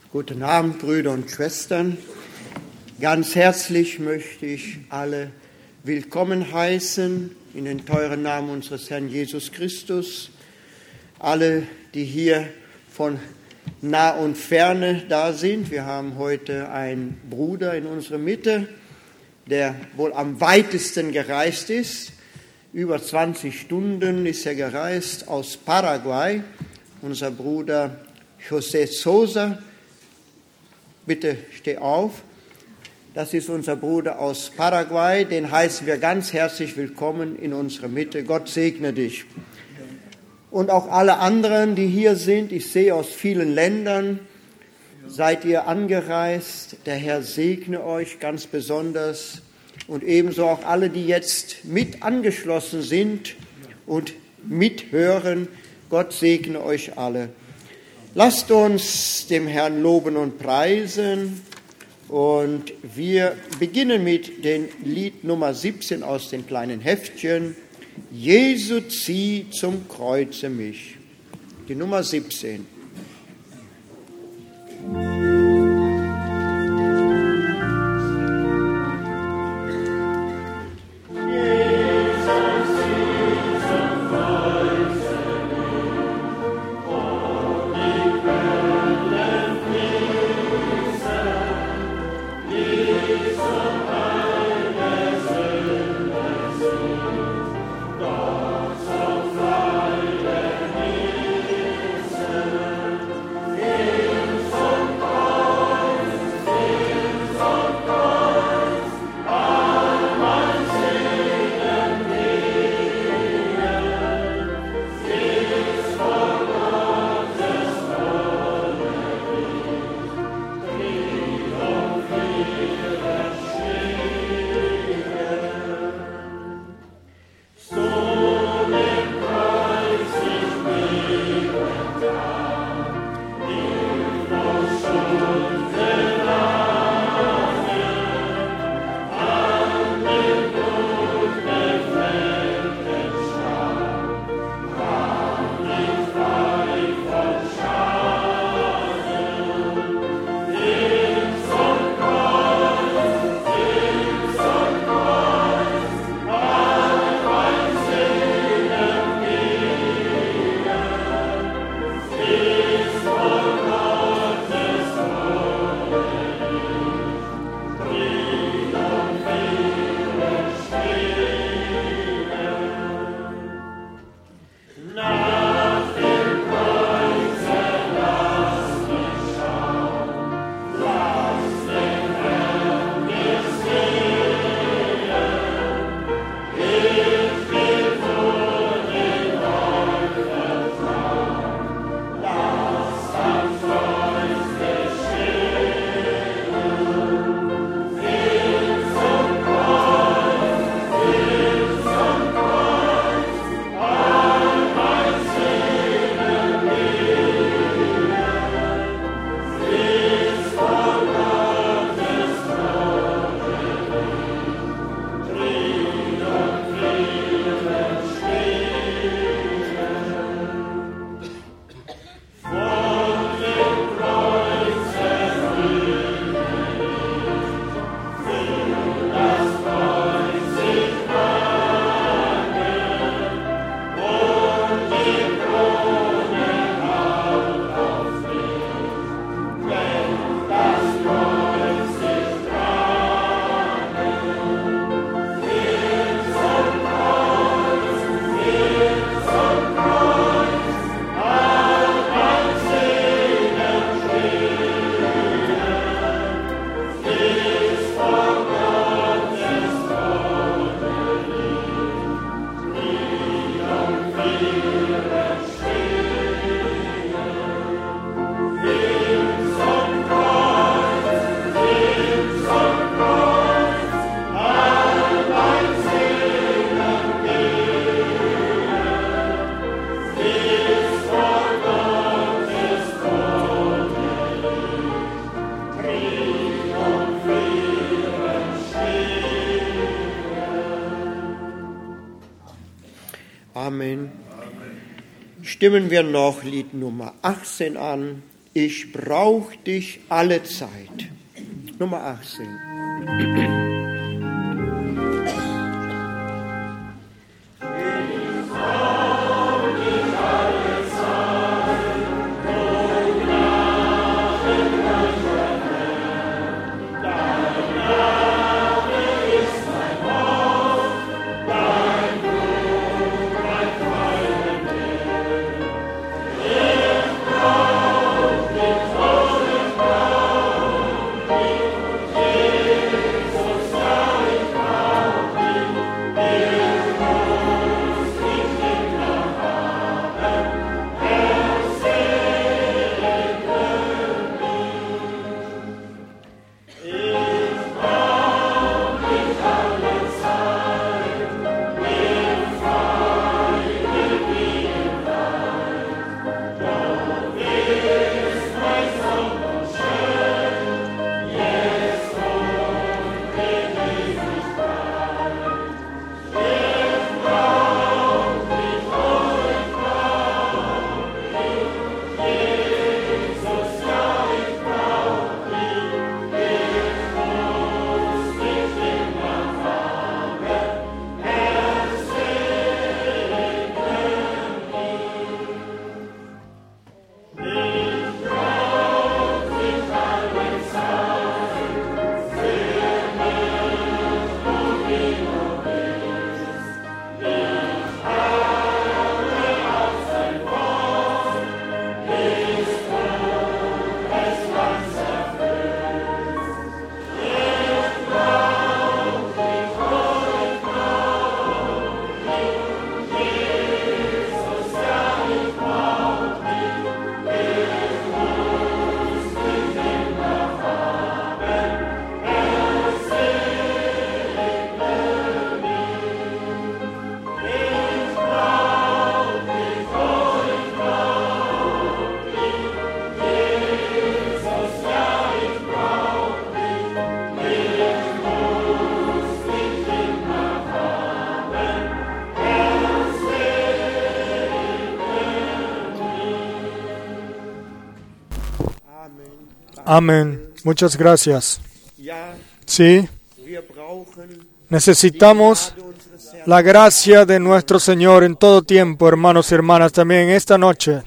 Guten Abend, Brüder und Schwestern. Ganz herzlich möchte ich alle willkommen heißen in den teuren Namen unseres Herrn Jesus Christus. Alle, die hier von nah und ferne da sind. Wir haben heute einen Bruder in unserer Mitte, der wohl am weitesten gereist ist. Über 20 Stunden ist er gereist aus Paraguay. Unser Bruder José Sosa. Bitte steh auf. Das ist unser Bruder aus Paraguay. Den heißen wir ganz herzlich willkommen in unserer Mitte. Gott segne dich. Und auch alle anderen, die hier sind. Ich sehe aus vielen Ländern, seid ihr angereist. Der Herr segne euch ganz besonders. Und ebenso auch alle, die jetzt mit angeschlossen sind und mithören. Gott segne euch alle. Lasst uns dem Herrn loben und preisen. Und wir beginnen mit dem Lied Nummer 17 aus den kleinen Heftchen. Jesu, zieh zum Kreuze mich. Die Nummer 17. Amen. Stimmen wir noch Lied Nummer 18 an. Ich brauch dich alle Zeit. Nummer 18. Amén. Muchas gracias. Sí, necesitamos la gracia de nuestro Señor en todo tiempo, hermanos y hermanas, también esta noche.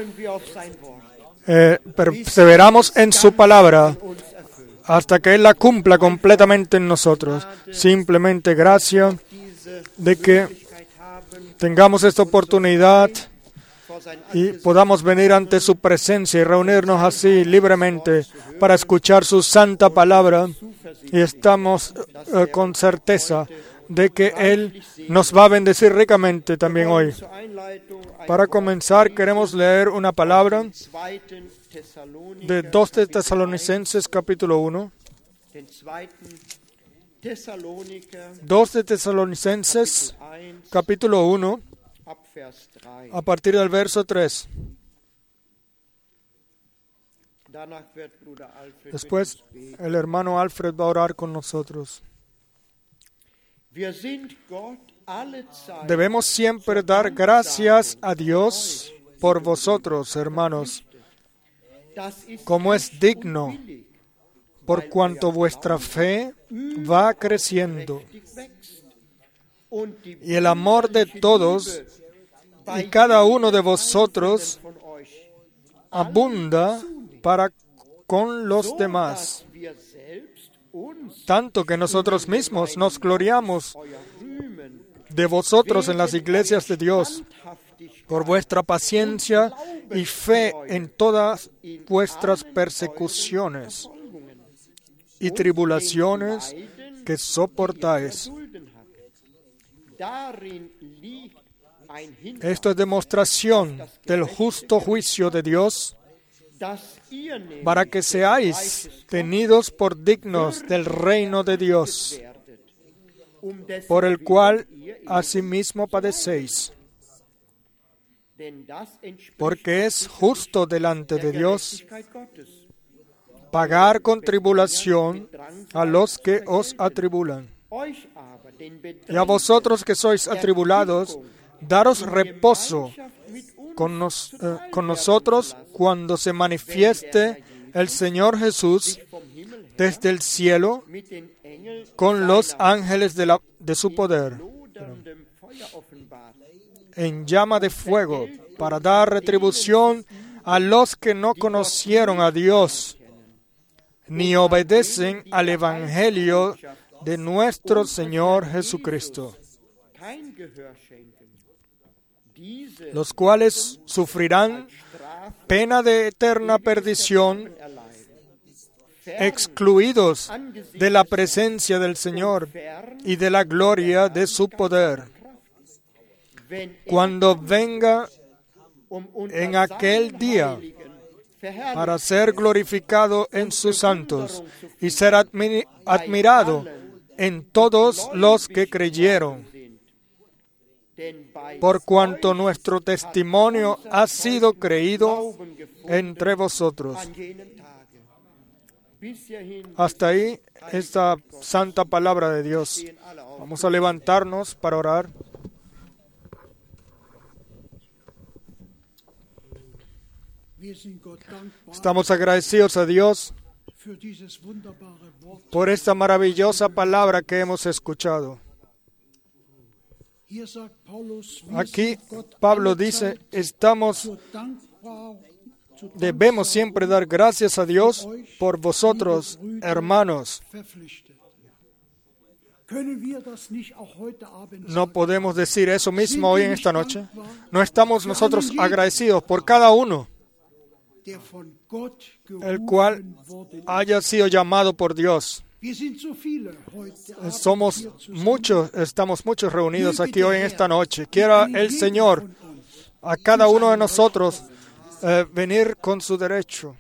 Perseveramos en su palabra hasta que Él la cumpla completamente en nosotros. Simplemente gracia de que tengamos esta oportunidad y podamos venir ante su presencia y reunirnos así libremente para escuchar su santa palabra, y estamos con certeza de que Él nos va a bendecir ricamente también hoy. Para comenzar, queremos leer una palabra de 2 de Tesalonicenses capítulo 1. 2 de Tesalonicenses capítulo 1, a partir del verso 3. Después, el hermano Alfred va a orar con nosotros. Debemos siempre dar gracias a Dios por vosotros, hermanos, como es digno, por cuanto vuestra fe va creciendo, y el amor de todos y cada uno de vosotros abunda para con los demás, tanto que nosotros mismos nos gloriamos de vosotros en las iglesias de Dios, por vuestra paciencia y fe en todas vuestras persecuciones y tribulaciones que soportáis. Esto es demostración del justo juicio de Dios, para que seáis tenidos por dignos del reino de Dios, por el cual asimismo padecéis. Porque es justo delante de Dios pagar con tribulación a los que os atribulan. Y a vosotros que sois atribulados, daros reposo con nosotros cuando se manifieste el Señor Jesús desde el cielo con los ángeles de su poder, en llama de fuego, para dar retribución a los que no conocieron a Dios, ni obedecen al Evangelio de nuestro Señor Jesucristo, los cuales sufrirán pena de eterna perdición, excluidos de la presencia del Señor y de la gloria de su poder, cuando venga en aquel día para ser glorificado en sus santos y ser admirado en todos los que creyeron, por cuanto nuestro testimonio ha sido creído entre vosotros. Hasta ahí esta santa palabra de Dios. Vamos a levantarnos para orar. Estamos agradecidos a Dios por esta maravillosa palabra que hemos escuchado. Aquí Pablo dice, debemos siempre dar gracias a Dios por vosotros, hermanos. ¿No podemos decir eso mismo hoy en esta noche? ¿No estamos nosotros agradecidos por cada uno, el cual haya sido llamado por Dios? Somos muchos, estamos muchos reunidos aquí hoy en esta noche. Quiera el Señor a cada uno de nosotros venir con su derecho.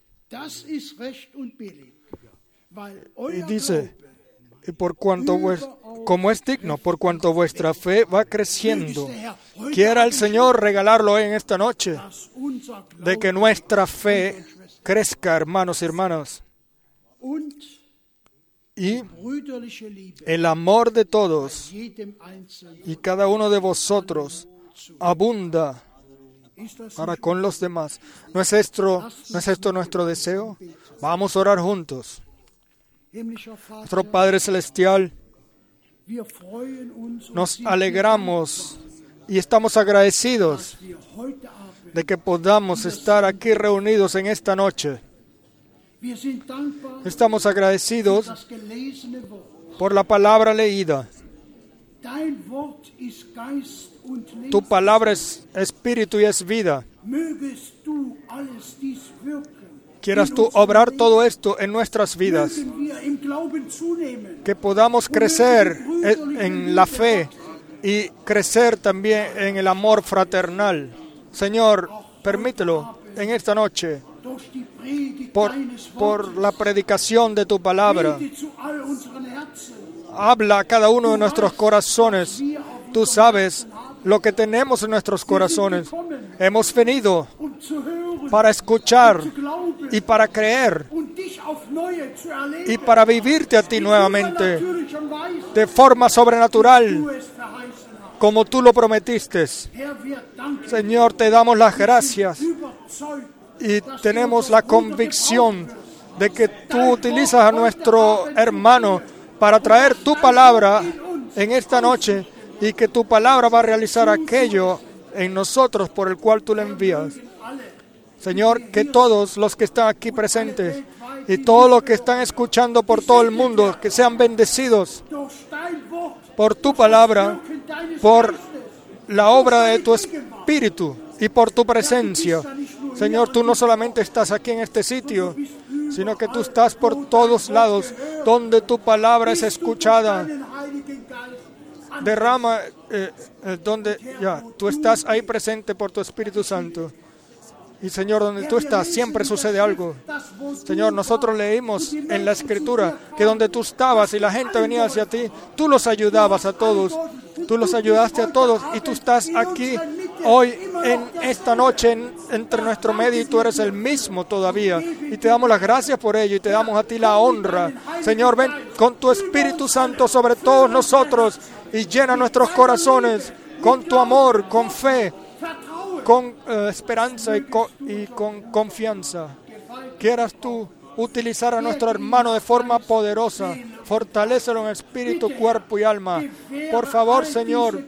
Y dice, y por cuanto como es digno, por cuanto vuestra fe va creciendo. Quiera el Señor regalarlo hoy en esta noche, de que nuestra fe crezca, hermanos y hermanas. Y el amor de todos y cada uno de vosotros abunda para con los demás. ¿No es esto nuestro deseo? Vamos a orar juntos. Nuestro Padre Celestial, nos alegramos y estamos agradecidos de que podamos estar aquí reunidos en esta noche. Estamos agradecidos por la palabra leída. Tu palabra es espíritu y es vida. Quieras tú obrar todo esto en nuestras vidas. Que podamos crecer en la fe y crecer también en el amor fraternal. Señor, permítelo en esta noche. Por la predicación de tu palabra. Habla a cada uno de nuestros corazones. Tú sabes lo que tenemos en nuestros corazones. Hemos venido para escuchar y para creer y para vivirte a ti nuevamente de forma sobrenatural, como tú lo prometiste. Señor, te damos las gracias. Y tenemos la convicción de que tú utilizas a nuestro hermano para traer tu palabra en esta noche y que tu palabra va a realizar aquello en nosotros por el cual tú le envías. Señor, que todos los que están aquí presentes y todos los que están escuchando por todo el mundo, que sean bendecidos por tu palabra, por la obra de tu Espíritu y por tu presencia. Señor, tú no solamente estás aquí en este sitio, sino que tú estás por todos lados donde tu palabra es escuchada. Derrama tú estás ahí presente por tu Espíritu Santo. Y Señor, donde tú estás, siempre sucede algo. Señor, nosotros leímos en la Escritura que donde tú estabas y la gente venía hacia ti, tú los ayudabas a todos. Tú los ayudaste a todos y tú estás aquí hoy, en esta noche, entre nuestro medio y tú eres el mismo todavía. Y te damos las gracias por ello y te damos a ti la honra. Señor, ven con tu Espíritu Santo sobre todos nosotros y llena nuestros corazones con tu amor, con fe. con esperanza y con confianza. Quieras tú utilizar a nuestro hermano de forma poderosa. Fortalécelo en espíritu, cuerpo y alma. Por favor, Señor,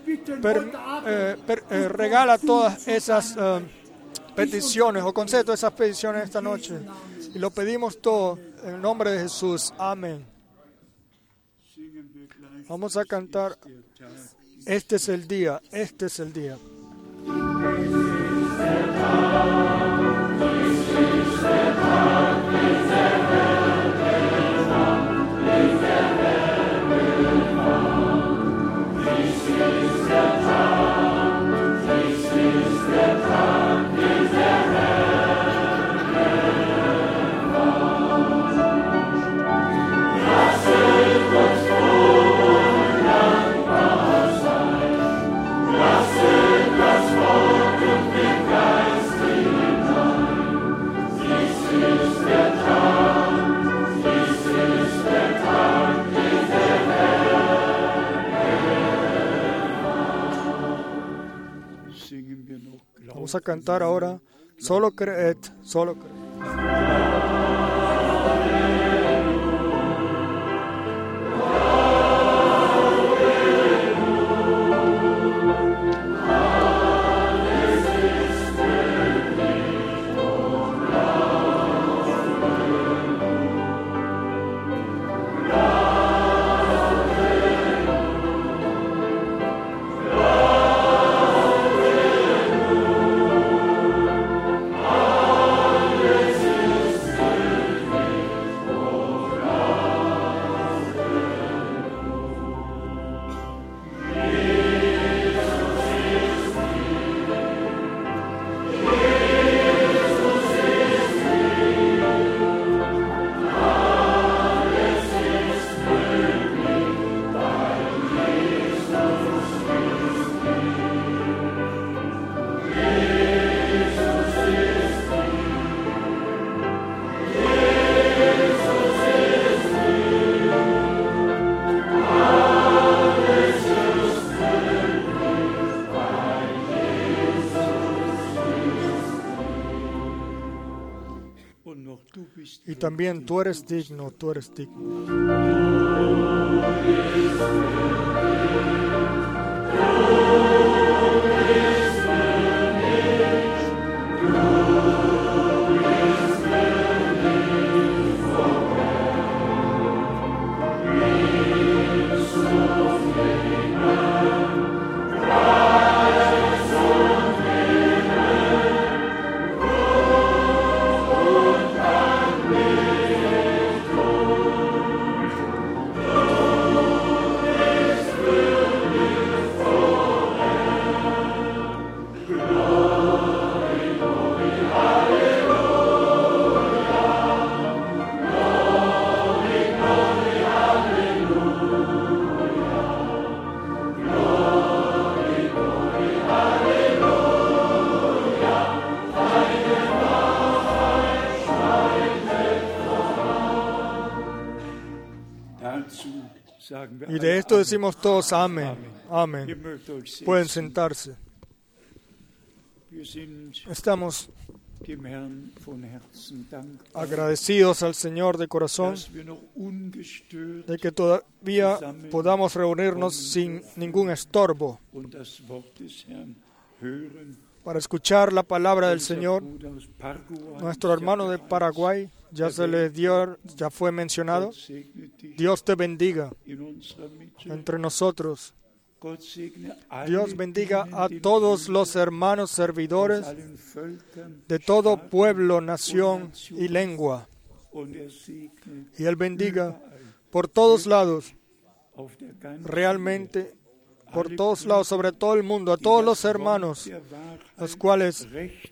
regala todas esas peticiones o concede todas esas peticiones esta noche. Y lo pedimos todo en el nombre de Jesús. Amén. Vamos a cantar. Este es el día, este es el día. Vamos a cantar ahora, solo creed, solo creed. Y también tú eres digno, tú eres digno. Y de esto decimos todos amén, amén. Pueden sentarse. Estamos agradecidos al Señor de corazón de que todavía podamos reunirnos sin ningún estorbo para escuchar la palabra del Señor. Nuestro hermano de Paraguay ya fue mencionado. Dios te bendiga entre nosotros. Dios bendiga a todos los hermanos servidores de todo pueblo, nación y lengua. Y Él bendiga por todos lados, realmente por todos lados, sobre todo el mundo, a todos los hermanos, los cuales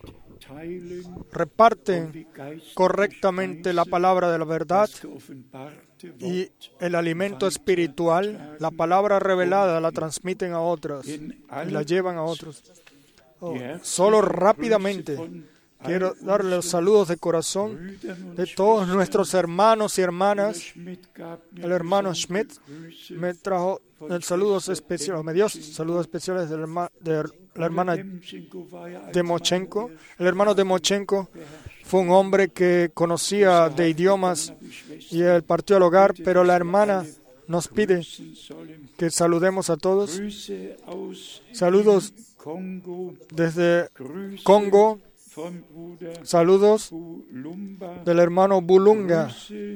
reparten correctamente la palabra de la verdad y el alimento espiritual, la palabra revelada, la transmiten a otros y la llevan a otros. Solo rápidamente quiero darle los saludos de corazón de todos nuestros hermanos y hermanas. El hermano Schmidt me trajo saludos especiales, me dio saludos especiales de la hermana Demochenko. El hermano Demochenko fue un hombre que conocía de idiomas y él partió al hogar, pero la hermana nos pide que saludemos a todos. Saludos desde Congo. Saludos del hermano Bulunga.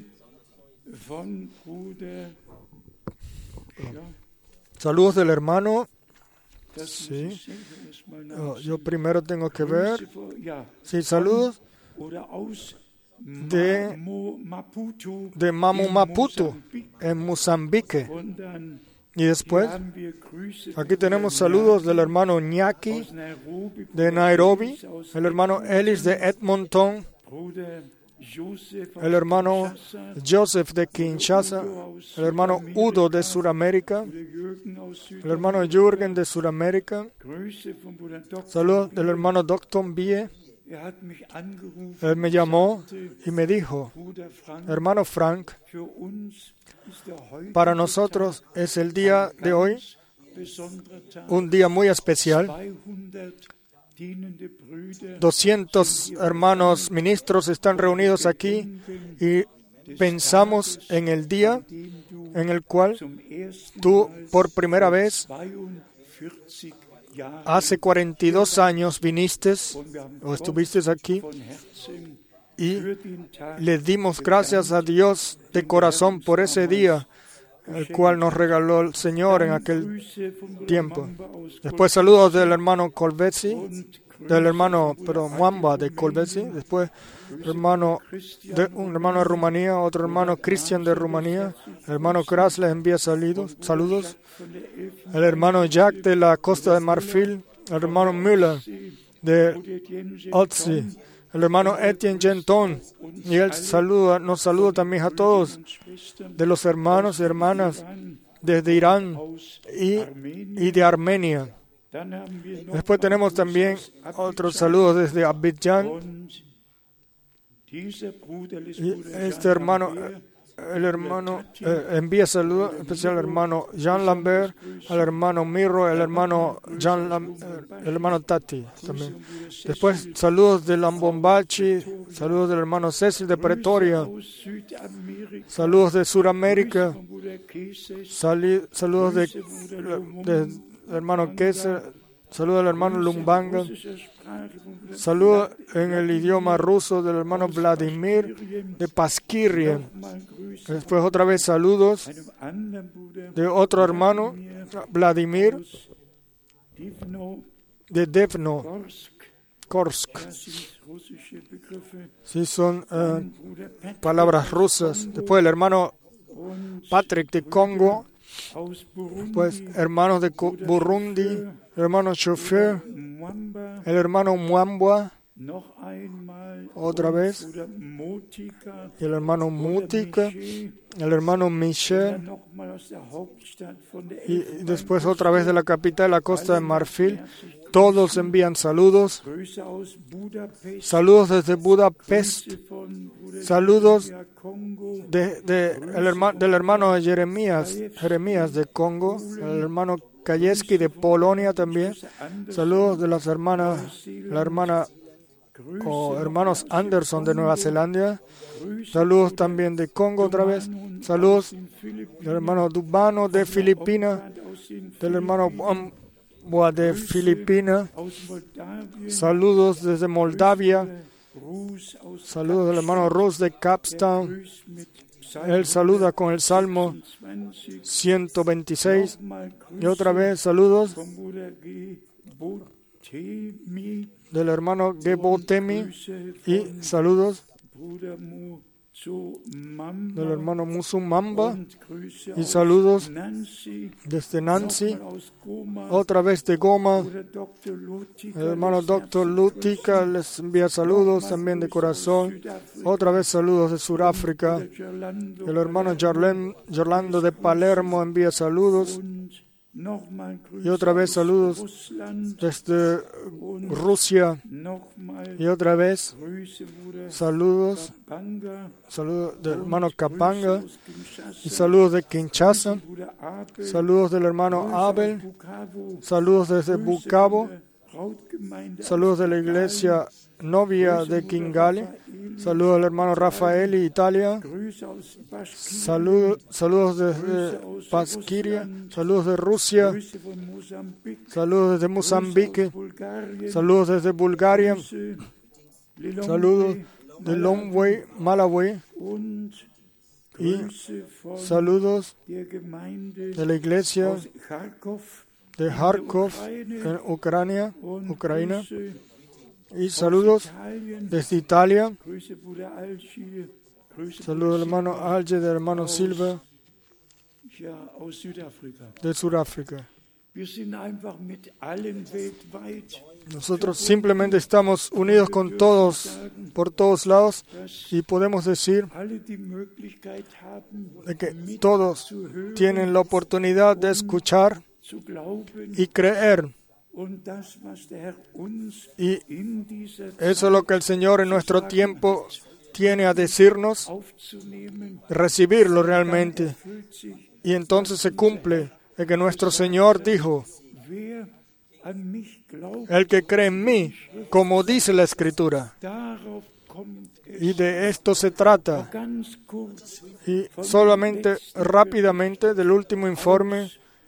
Saludos del hermano. Sí. Yo primero tengo que ver. Sí, saludos de Mamu Maputo, en Mozambique. Y después, aquí tenemos saludos del hermano Ñaki de Nairobi, el hermano Ellis de Edmonton, el hermano Joseph de Kinshasa, el hermano Udo de Sudamérica, el hermano Jürgen de Sudamérica, saludos del hermano Dr. Bie. Él me llamó y me dijo, hermano Frank, para nosotros es el día de hoy un día muy especial. 200 hermanos ministros están reunidos aquí y pensamos en el día en el cual tú por primera vez hace 42 años viniste o estuviste aquí y le dimos gracias a Dios de corazón por ese día, el cual nos regaló el Señor en aquel tiempo. Después saludos del hermano Colbezi, del hermano Muamba de Colbezi. Después un hermano de Rumanía, otro hermano Cristian de Rumanía. El hermano Kras les envía saludos. El hermano Jack de la Costa de Marfil. El hermano Müller de Otzi. El hermano Etienne Genton. Y él nos saluda también a todos de los hermanos y hermanas desde Irán y de Armenia. Después tenemos también otros saludos desde Abidjan. Y este hermano, envía saludos especial al hermano Jean Lambert, al hermano Miro, el hermano Tati también. Después saludos de Lambombachi, saludos del hermano Cecil de Pretoria, saludos de Sudamérica, saludos del hermano Kessler, saludos del hermano Lumbanga, saludos en el idioma ruso del hermano Vladimir de Paskiria. Después otra vez saludos de otro hermano, Vladimir de Devno, Korsk. Sí, son palabras rusas. Después el hermano Patrick de Congo. Pues hermanos de Burundi, el hermano Chauffeur, el hermano Mwambwa, otra vez, y el hermano Mutika, el hermano Michel, y después otra vez de la capital, la Costa de Marfil. Todos envían saludos. Saludos desde Budapest. Saludos del hermano Jeremías de Congo. El hermano Kajeski de Polonia también. Saludos de hermanos Anderson de Nueva Zelanda. Saludos también de Congo otra vez. Saludos del hermano Dubano de Filipinas. Del hermano de Filipinas, saludos desde Moldavia, saludos del hermano Rus de Capstown. Él saluda con el Salmo 126 y otra vez saludos del hermano Gebotemi y saludos del hermano Musumamba y saludos desde Nancy, otra vez de Goma. El hermano Dr. Lutica les envía saludos también de corazón, otra vez saludos de Sudáfrica. El hermano Orlando de Palermo envía saludos y otra vez saludos desde Rusia y otra vez saludos del hermano Kapanga, y saludos de Kinshasa, saludos del hermano Abel, saludos desde Bukavu, saludos de la iglesia novia de Kigali, saludos del hermano Rafael y Italia, saludos desde Pasquiria, saludos de Rusia, saludos desde Mozambique, saludos desde Bulgaria, saludos de Longway, Malawi, y saludos de la iglesia de Kharkov en Ucrania, y saludos desde Italia, saludos del hermano Alge, del hermano Silva, de Sudáfrica. Nosotros simplemente estamos unidos con todos, por todos lados, y podemos decir de que todos tienen la oportunidad de escuchar y creer. Y eso es lo que el Señor en nuestro tiempo tiene a decirnos, recibirlo realmente. Y entonces se cumple de que nuestro Señor dijo: el que cree en mí, como dice la Escritura. Y de esto se trata. Y solamente rápidamente del último informe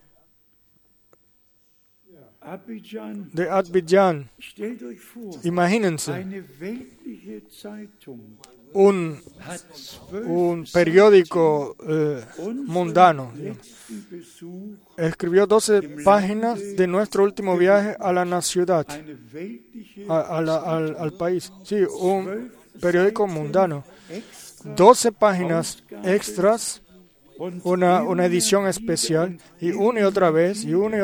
de Abidjan. Imagínense, un periódico mundano escribió 12 páginas de nuestro último viaje a la ciudad, al país. Sí, un periódico mundano. 12 páginas extras, una edición especial, y una y otra vez,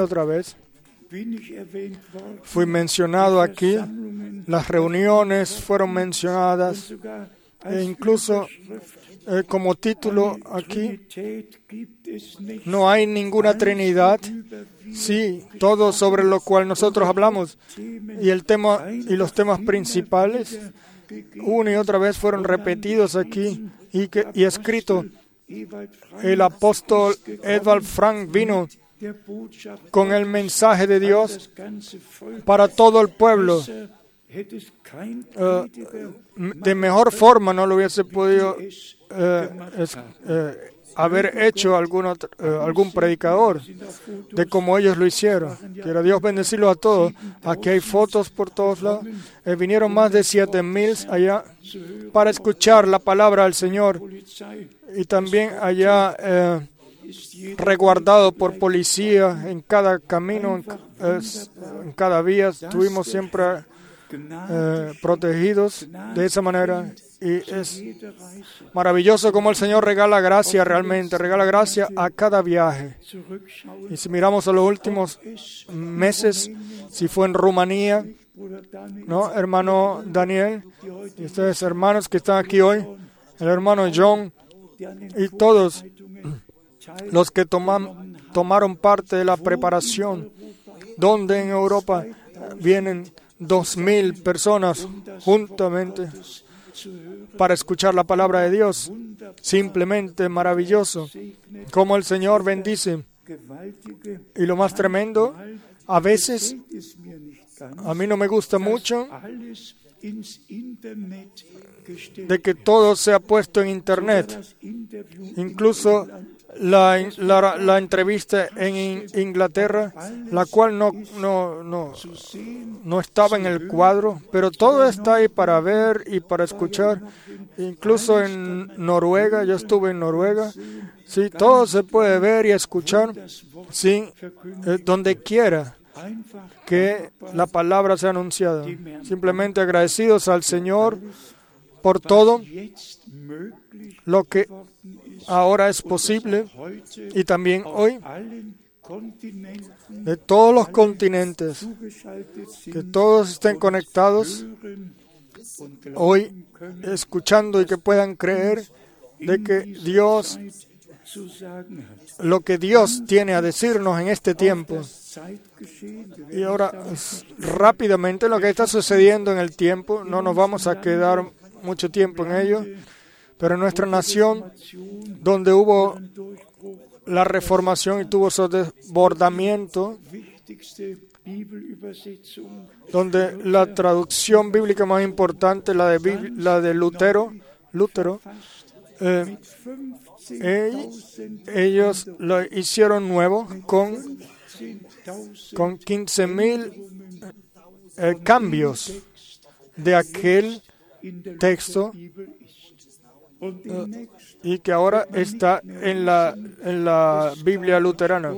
fui mencionado aquí, las reuniones fueron mencionadas, e incluso como título aquí, no hay ninguna Trinidad, sí, todo sobre lo cual nosotros hablamos, y el tema y los temas principales, una y otra vez fueron repetidos aquí y escrito. El apóstol Edvald Frank vino con el mensaje de Dios para todo el pueblo. De mejor forma no lo hubiese podido haber hecho algún predicador de como ellos lo hicieron. Quiera Dios bendecirlos a todos. Aquí hay fotos por todos lados. Vinieron más de 7,000 allá para escuchar la palabra del Señor, y también allá resguardado por policía en cada camino, en cada vía. Estuvimos siempre protegidos de esa manera, y es maravilloso como el Señor regala gracia, realmente regala gracia a cada viaje. Y si miramos a los últimos meses, si fue en Rumanía, ¿no, hermano Daniel? Y ustedes, hermanos que están aquí hoy, el hermano John, y todos los que tomaron parte de la preparación, donde en Europa vienen 2,000 personas juntamente para escuchar la palabra de Dios. Simplemente maravilloso como el Señor bendice. Y lo más tremendo, a veces a mí no me gusta mucho de que todo sea puesto en Internet. Incluso la entrevista en Inglaterra, la cual no estaba en el cuadro, pero todo está ahí para ver y para escuchar. Incluso en Noruega, yo estuve en Noruega, sí, todo se puede ver y escuchar, sí, donde quiera que la palabra sea anunciada. Simplemente agradecidos al Señor por todo lo que ahora es posible, y también hoy, de todos los continentes, que todos estén conectados hoy, escuchando, y que puedan creer de que Dios, lo que Dios tiene a decirnos en este tiempo. Y ahora, rápidamente, lo que está sucediendo en el tiempo, no nos vamos a quedar mucho tiempo en ello, pero en nuestra nación, donde hubo la reformación y tuvo su desbordamiento, donde la traducción bíblica más importante, la de Lutero, ellos lo hicieron nuevo con 15,000 cambios de aquel texto, y que ahora está en la Biblia luterana.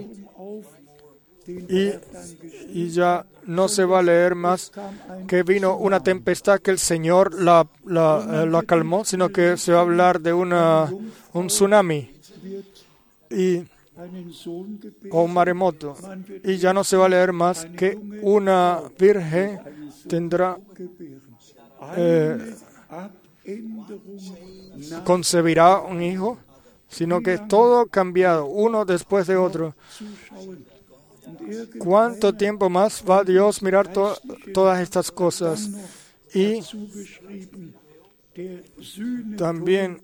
Y ya no se va a leer más que vino una tempestad que el Señor la calmó, sino que se va a hablar de un tsunami o un maremoto. Y ya no se va a leer más que una virgen concebirá un hijo, sino que todo cambiado, uno después de otro. ¿Cuánto tiempo más va Dios a mirar todas estas cosas? Y también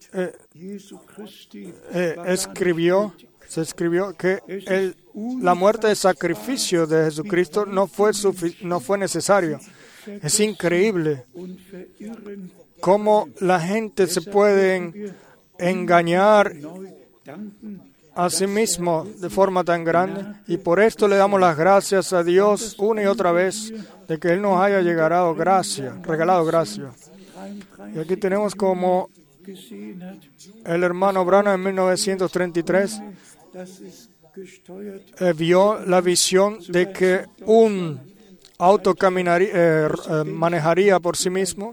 se escribió que la muerte de sacrificio de Jesucristo no fue necesario. Es increíble cómo la gente se puede engañar a sí mismo de forma tan grande, y por esto le damos las gracias a Dios una y otra vez de que Él nos haya regalado gracia. Y aquí tenemos como el hermano Branham en 1933 vio la visión de que un auto manejaría por sí mismo.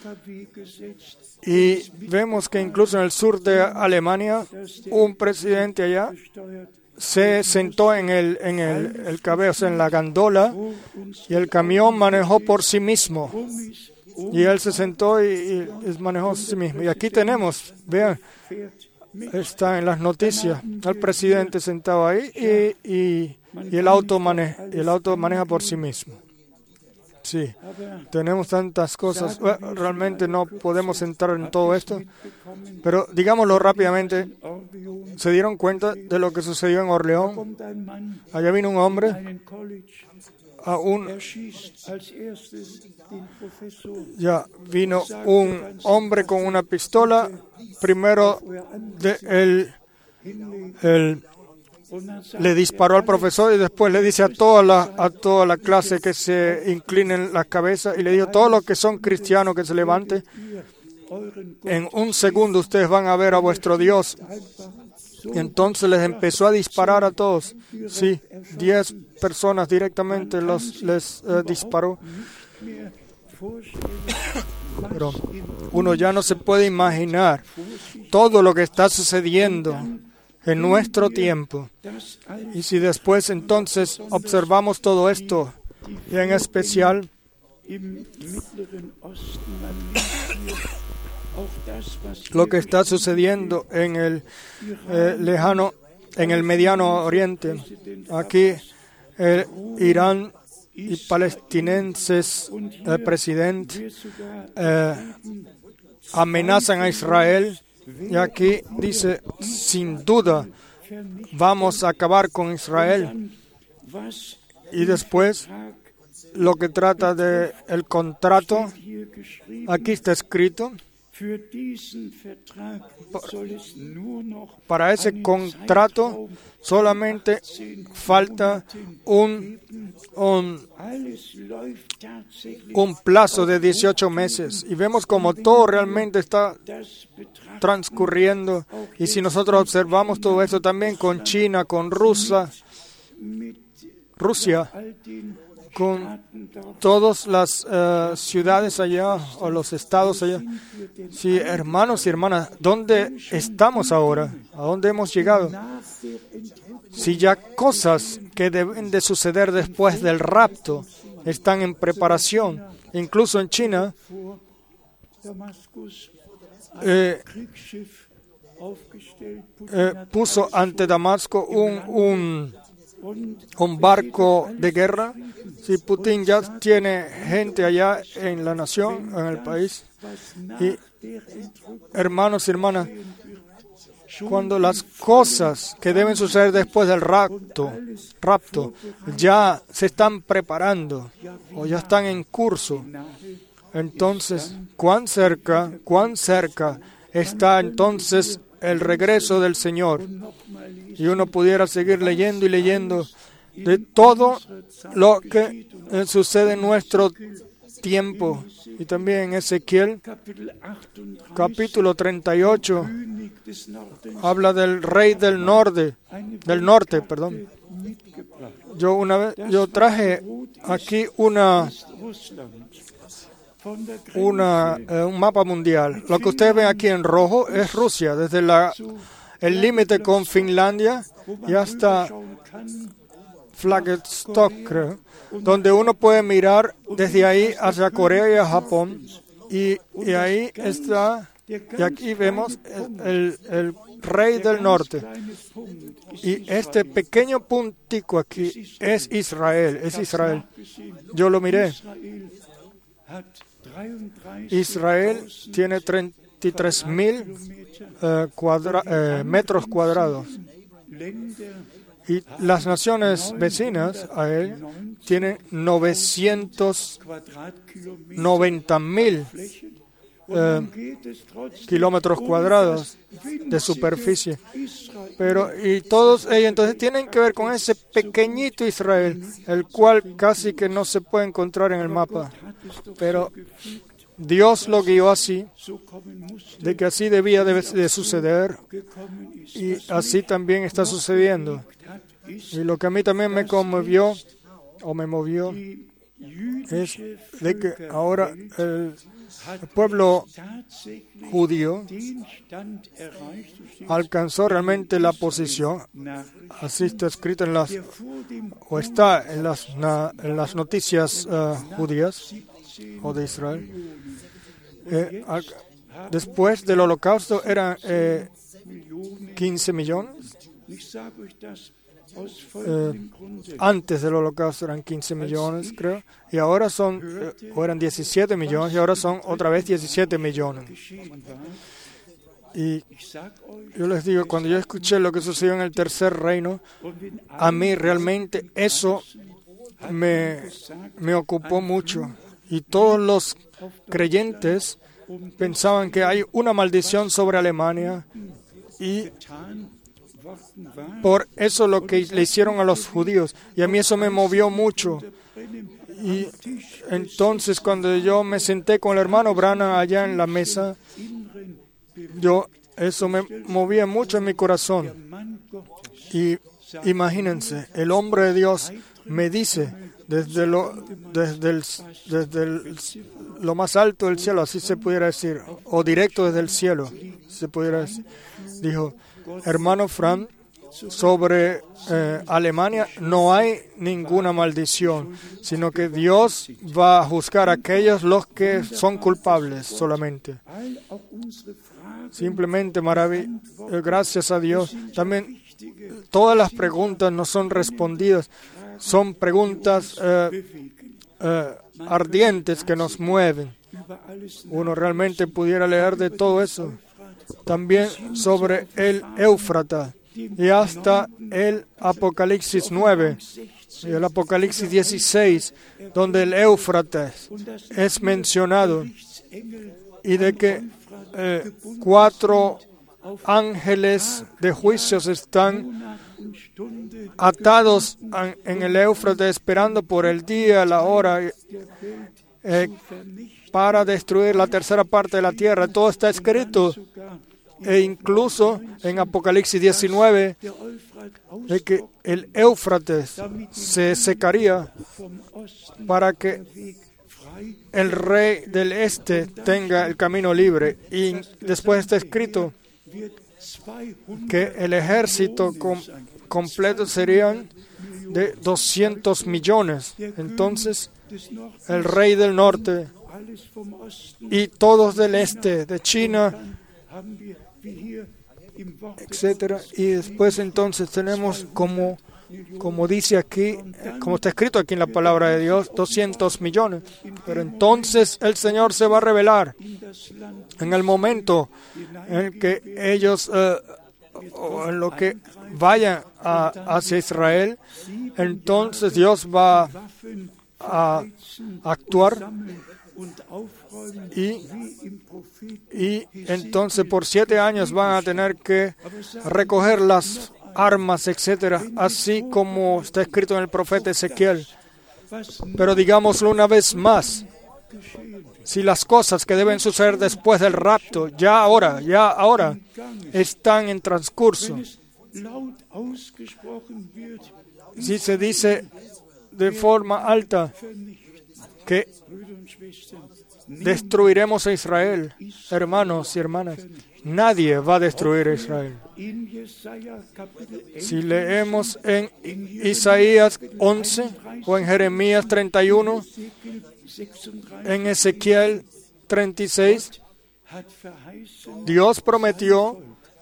Y vemos que incluso en el sur de Alemania, un presidente allá se sentó en el cabello, o sea, en la gandola, y el camión manejó por sí mismo. Y él se sentó y manejó por sí mismo. Y aquí tenemos, vean, está en las noticias, el presidente sentado ahí y el auto maneja por sí mismo. Sí, tenemos tantas cosas. Realmente no podemos entrar en todo esto, pero digámoslo rápidamente. ¿Se dieron cuenta de lo que sucedió en Orleón? Allá vino un hombre, vino un hombre con una pistola. Primero le disparó al profesor y después le dice a toda la clase que se inclinen las cabezas y le dijo: todos los que son cristianos que se levanten. En un segundo ustedes van a ver a vuestro Dios. Y entonces les empezó a disparar a todos. Sí, 10 personas directamente les disparó. Pero uno ya no se puede imaginar todo lo que está sucediendo en nuestro tiempo. Y si después entonces observamos todo esto, y en especial lo que está sucediendo en el Mediano Oriente, aquí Irán y palestinenses, el presidente amenazan a Israel. Y aquí dice: sin duda vamos a acabar con Israel. Y después lo que trata de el contrato, aquí está escrito: para ese contrato solamente falta un plazo de 18 meses. Y vemos como todo realmente está transcurriendo. Y si nosotros observamos todo esto también con China, con Rusia, con todas las ciudades allá o los estados allá. Sí, hermanos y hermanas, ¿dónde estamos ahora? ¿A dónde hemos llegado? Si ya cosas que deben de suceder después del rapto están en preparación, incluso en China, puso ante Damasco un un barco de guerra, si Putin ya tiene gente allá en la nación, en el país, y hermanos y hermanas, cuando las cosas que deben suceder después del rapto ya se están preparando o ya están en curso, entonces, ¿cuán cerca está entonces el regreso del Señor? Y uno pudiera seguir leyendo y leyendo de todo lo que sucede en nuestro tiempo. Y también en Ezequiel, capítulo 38, habla del rey del norte. Yo traje aquí un mapa mundial. Lo que ustedes ven aquí en rojo es Rusia, desde el límite con Finlandia y hasta Flagstaff, creo, donde uno puede mirar desde ahí hacia Corea y a Japón. Y ahí está, y aquí vemos el rey del norte. Y este pequeño puntico aquí es Israel. Yo lo miré. Israel tiene 33,000 metros cuadrados. Y las naciones vecinas a él tienen 990,000 kilómetros cuadrados de superficie. Y todos ellos entonces tienen que ver con ese pequeñito Israel, el cual casi que no se puede encontrar en el mapa. Pero Dios lo guió así, de que así debía de suceder, y así también está sucediendo. Y lo que a mí también me conmovió, o me movió, es de que ahora el pueblo judío alcanzó realmente la posición, así está escrito está en las noticias judías o de Israel. Después del holocausto eran 15 millones. Antes del holocausto eran 15 millones, creo, y ahora eran 17 millones, y ahora son otra vez 17 millones. Y yo les digo, cuando yo escuché lo que sucedió en el tercer reino, a mí realmente eso me ocupó mucho. Y todos los creyentes pensaban que hay una maldición sobre Alemania, y por eso lo que le hicieron a los judíos. Y a mí eso me movió mucho. Y entonces cuando yo me senté con el hermano Branham allá en la mesa, eso me movía mucho en mi corazón. Y imagínense, el hombre de Dios me dice desde lo más alto del cielo, así se pudiera decir, o directo desde el cielo, se pudiera decir, dijo: hermano Frank, sobre Alemania no hay ninguna maldición, sino que Dios va a juzgar a aquellos los que son culpables solamente. Simplemente gracias a Dios. También todas las preguntas no son respondidas, son preguntas ardientes que nos mueven. Uno realmente pudiera leer de todo eso. También sobre el Éufrates y hasta el Apocalipsis 9 y el Apocalipsis 16, donde el Éufrates es mencionado, y de que 4 ángeles de juicios están atados en el Éufrates, esperando por el día, la hora, para destruir la tercera parte de la tierra. Todo está escrito, e incluso en Apocalipsis 19, de que el Éufrates se secaría para que el rey del este tenga el camino libre. Y después está escrito que el ejército completo serían de 200 millones. Entonces, el rey del norte y todos del este, de China, etcétera. Y después entonces tenemos como como dice aquí, como está escrito aquí en la palabra de Dios, 200 millones. Pero entonces el Señor se va a revelar en el momento en el que ellos, o en lo que vayan hacia Israel. Entonces Dios va a actuar y entonces por 7 años van a tener que recoger las armas, etcétera, así como está escrito en el profeta Ezequiel. Pero digámoslo una vez más, si las cosas que deben suceder después del rapto, ya ahora, están en transcurso, si se dice de forma alta que destruiremos a Israel, hermanos y hermanas, nadie va a destruir a Israel. Si leemos en Isaías 11 o en Jeremías 31, en Ezequiel 36, Dios prometió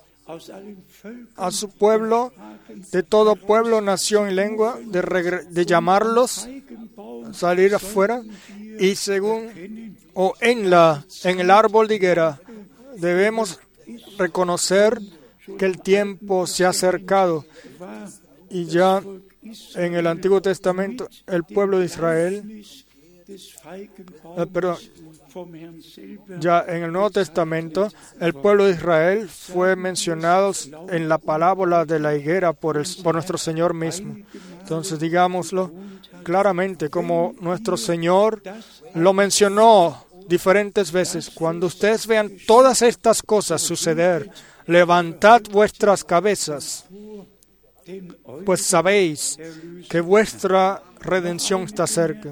a su pueblo, de todo pueblo, nación y lengua, de llamarlos, salir afuera, y según o en el árbol de higuera, debemos reconocer que el tiempo se ha acercado. Y ya en el Antiguo Testamento, el pueblo de Israel, ya en el Nuevo Testamento, el pueblo de Israel fue mencionado en la parábola de la higuera por nuestro Señor mismo. Entonces, digámoslo claramente, como nuestro Señor lo mencionó diferentes veces: cuando ustedes vean todas estas cosas suceder, levantad vuestras cabezas, pues sabéis que vuestra redención está cerca.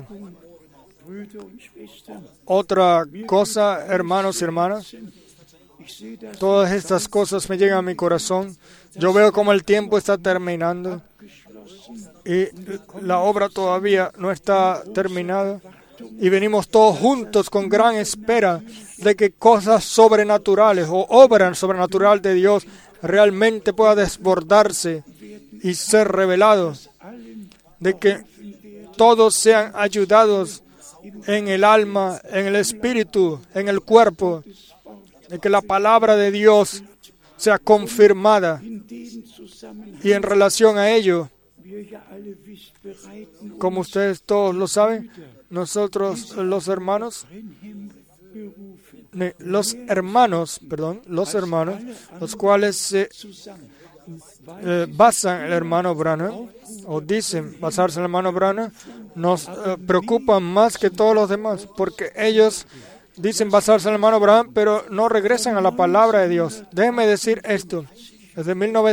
Otra cosa, hermanos y hermanas, todas estas cosas me llegan a mi corazón. Yo veo como el tiempo está terminando y la obra todavía no está terminada. Y venimos todos juntos con gran espera de que cosas sobrenaturales o obra sobrenatural de Dios realmente pueda desbordarse y ser revelado. De que todos sean ayudados en el alma, en el espíritu, en el cuerpo, de que la palabra de Dios sea confirmada. Y en relación a ello, como ustedes todos lo saben, nosotros los hermanos, los cuales se basan en el hermano Branham, o dicen basarse en el hermano Branham, nos preocupan más que todos los demás, porque ellos dicen basarse en el hermano Branham, pero no regresan a la palabra de Dios. Déjenme decir esto: desde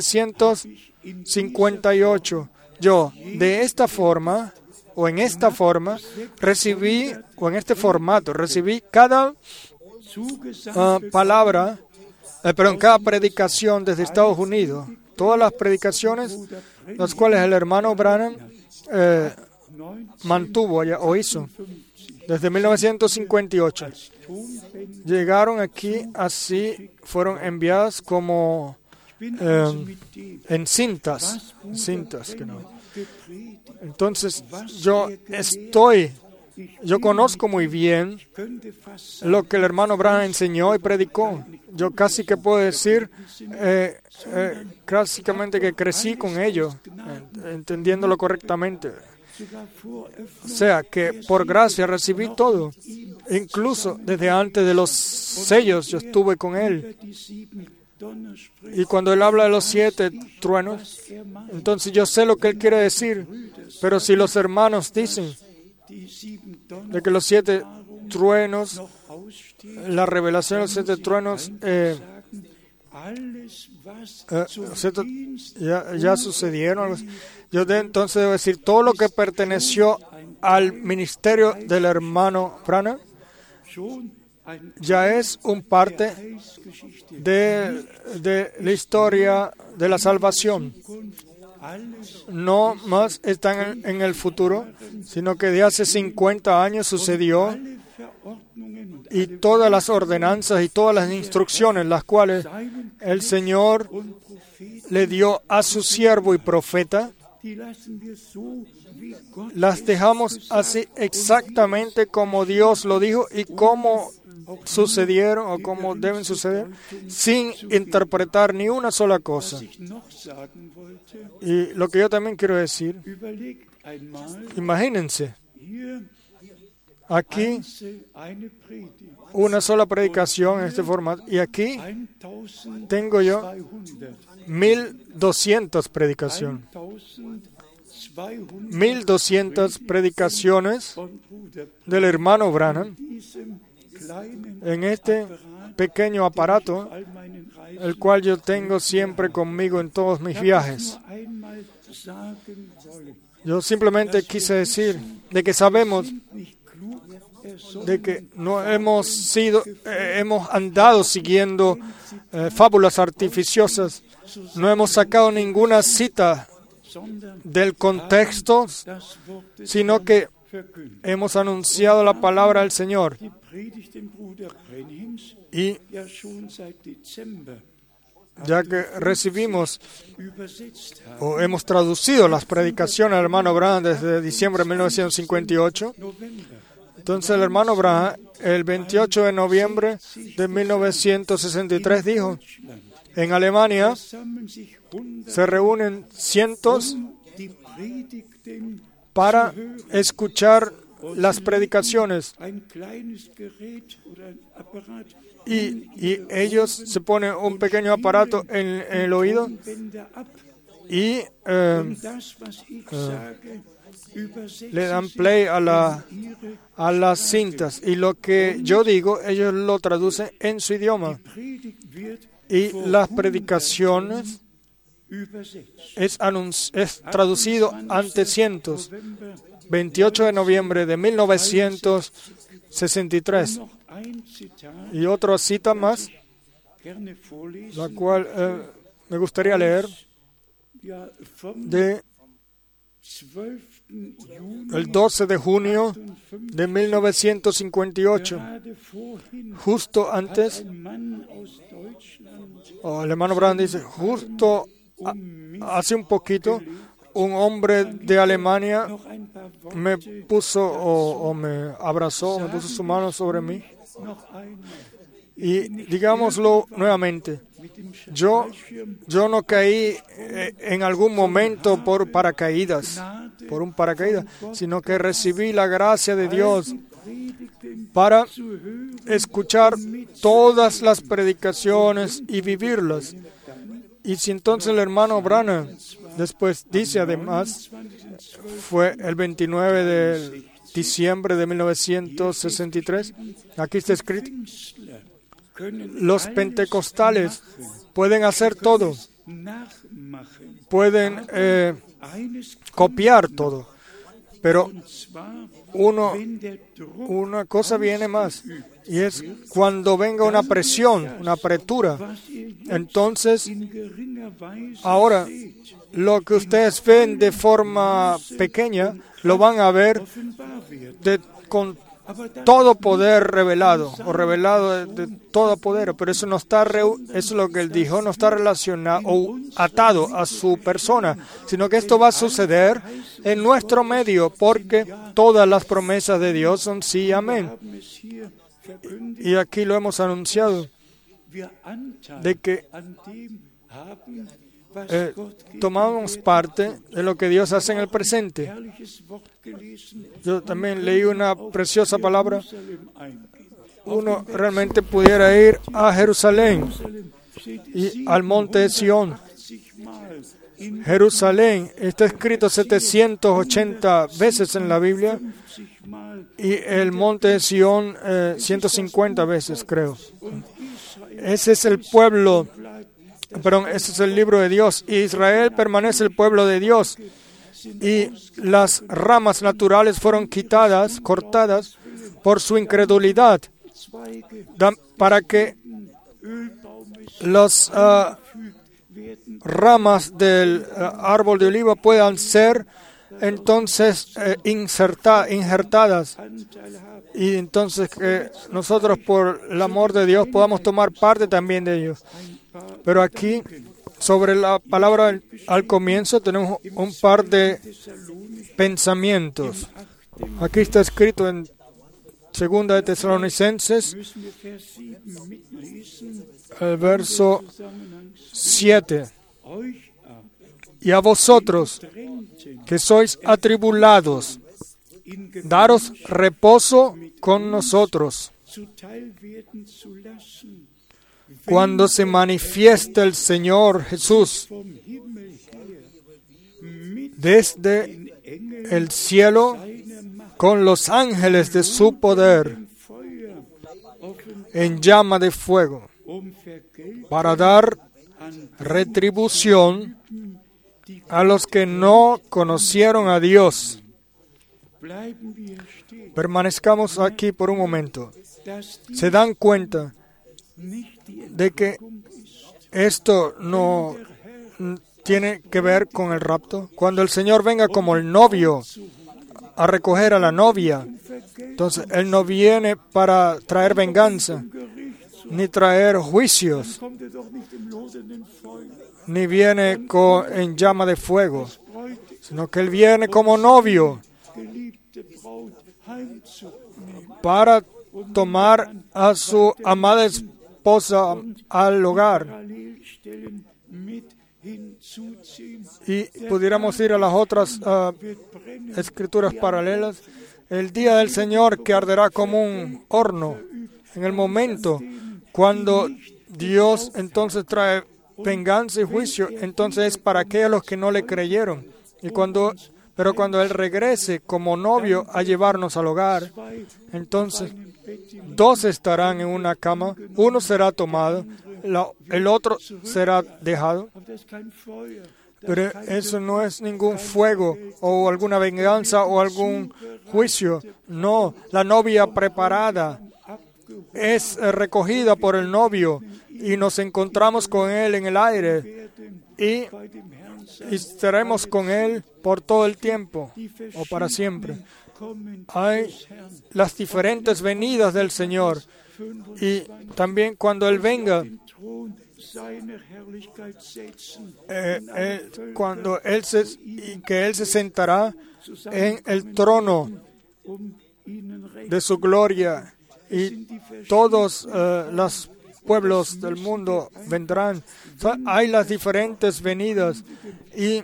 1958, yo de esta forma, o en esta forma, recibí, o en este formato, recibí cada cada predicación desde Estados Unidos. Todas las predicaciones, las cuales el hermano Branham mantuvo o hizo desde 1958. Llegaron aquí así, fueron enviadas como en cintas. Entonces, yo conozco muy bien lo que el hermano Branham enseñó y predicó. Yo casi que puedo decir, básicamente que crecí con ello, entendiéndolo correctamente. O sea, que por gracia recibí todo. Incluso desde antes de los sellos yo estuve con él. Y cuando él habla de los 7 truenos, entonces yo sé lo que él quiere decir. Pero si los hermanos dicen de que los 7 truenos, la revelación de los 7 truenos ya sucedieron, yo entonces debo decir todo lo que perteneció al ministerio del hermano Branham ya es un parte de la historia de la salvación. No más están en el futuro, sino que de hace 50 años sucedió, y todas las ordenanzas y todas las instrucciones las cuales el Señor le dio a su siervo y profeta, las dejamos así exactamente como Dios lo dijo y como sucedieron o como deben suceder, sin interpretar ni una sola cosa. Y lo que yo también quiero decir, imagínense, aquí una sola predicación en este formato, y aquí tengo yo 1200 predicaciones. 1200 predicaciones del hermano Branham en este pequeño aparato, el cual yo tengo siempre conmigo en todos mis viajes. Yo simplemente quise decir de que sabemos de que no hemos andado siguiendo fábulas artificiosas, no hemos sacado ninguna cita del contexto, sino que hemos anunciado la palabra del Señor. Y ya que recibimos o hemos traducido las predicaciones del hermano Branham desde diciembre de 1958, entonces el hermano Branham, el 28 de noviembre de 1963, dijo: en Alemania se reúnen cientos para escuchar las predicaciones y ellos se ponen un pequeño aparato en el oído y le dan play a las cintas, y lo que yo digo ellos lo traducen en su idioma, y las predicaciones es traducido ante cientos. 28 de noviembre de 1963. Y otra cita más, la cual me gustaría leer, de el 12 de junio de 1958, justo antes, el hermano Branham dice, justo hace un poquito, un hombre de Alemania me puso o me abrazó, me puso su mano sobre mí. Y digámoslo nuevamente, yo no caí en algún momento por un paracaídas, sino que recibí la gracia de Dios para escuchar todas las predicaciones y vivirlas. Y si entonces el hermano Branham después dice, además, fue el 29 de diciembre de 1963, aquí está escrito, los pentecostales pueden hacer todo, pueden copiar todo, pero una cosa viene más, y es cuando venga una presión, una apretura. Entonces, ahora, lo que ustedes ven de forma pequeña, lo van a ver con todo poder revelado, o revelado de todo poder, pero eso no está, eso es lo que él dijo, no está relacionado o atado a su persona, sino que esto va a suceder en nuestro medio, porque todas las promesas de Dios son sí y amén. Y aquí lo hemos anunciado, de que tomamos parte de lo que Dios hace en el presente. Yo también leí una preciosa palabra. Uno realmente pudiera ir a Jerusalén y al monte de Sión. Jerusalén está escrito 780 veces en la Biblia y el monte de Sión 150 veces, creo. Ese es el pueblo, ese es el libro de Dios. Y Israel permanece el pueblo de Dios. Y las ramas naturales fueron cortadas por su incredulidad, para que las ramas del árbol de oliva puedan ser entonces injertadas, y entonces que nosotros por el amor de Dios podamos tomar parte también de ellos. Pero aquí sobre la palabra al comienzo tenemos un par de pensamientos. Aquí está escrito en 2 de Tesalonicenses, el verso 7. Y a vosotros, que sois atribulados, daros reposo con nosotros, cuando se manifieste el Señor Jesús desde el cielo con los ángeles de su poder en llama de fuego, para dar retribución a los que no conocieron a Dios. Permanezcamos aquí por un momento. ¿Se dan cuenta de que esto no tiene que ver con el rapto? Cuando el Señor venga como el novio a recoger a la novia, entonces Él no viene para traer venganza, ni traer juicios, ni viene en llama de fuego, sino que Él viene como novio para tomar a su amada esposa al hogar. Y pudiéramos ir a las otras escrituras paralelas. El día del Señor que arderá como un horno. En el momento cuando Dios entonces trae venganza y juicio, entonces es para aquellos que no le creyeron. Pero cuando Él regrese como novio a llevarnos al hogar, entonces 2 estarán en una cama, uno será tomado, el otro será dejado. Pero eso no es ningún fuego o alguna venganza o algún juicio. No, la novia preparada es recogida por el novio y nos encontramos con Él en el aire y estaremos con Él por todo el tiempo o para siempre. Hay las diferentes venidas del Señor y también cuando Él venga, cuando Él se sentará en el trono de su gloria y todos los pueblos del mundo vendrán. Hay las diferentes venidas y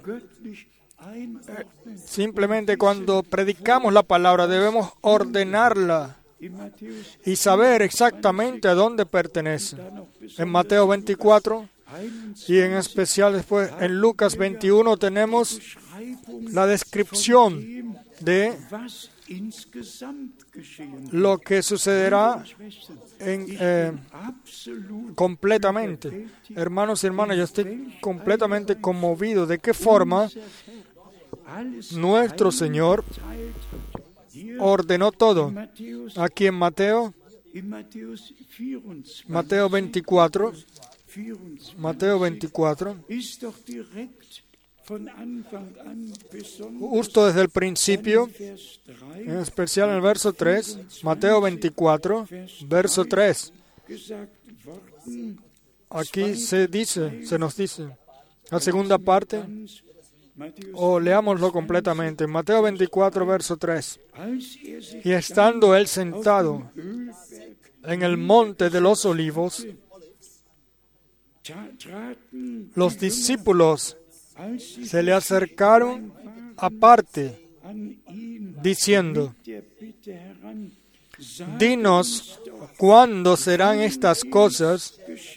simplemente cuando predicamos la palabra debemos ordenarla y saber exactamente a dónde pertenece. En Mateo 24 y en especial después en Lucas 21 tenemos la descripción de lo que sucederá completamente. Hermanos y hermanas, yo estoy completamente conmovido de qué forma nuestro Señor ordenó todo. Aquí en Mateo 24, justo desde el principio, en especial en el verso 3, Mateo 24, verso 3. Aquí se nos dice, la segunda parte, o leámoslo completamente, Mateo 24, verso 3. Y estando Él sentado en el monte de los olivos, los discípulos se le acercaron aparte, diciendo: dinos, ¿cuándo serán estas cosas?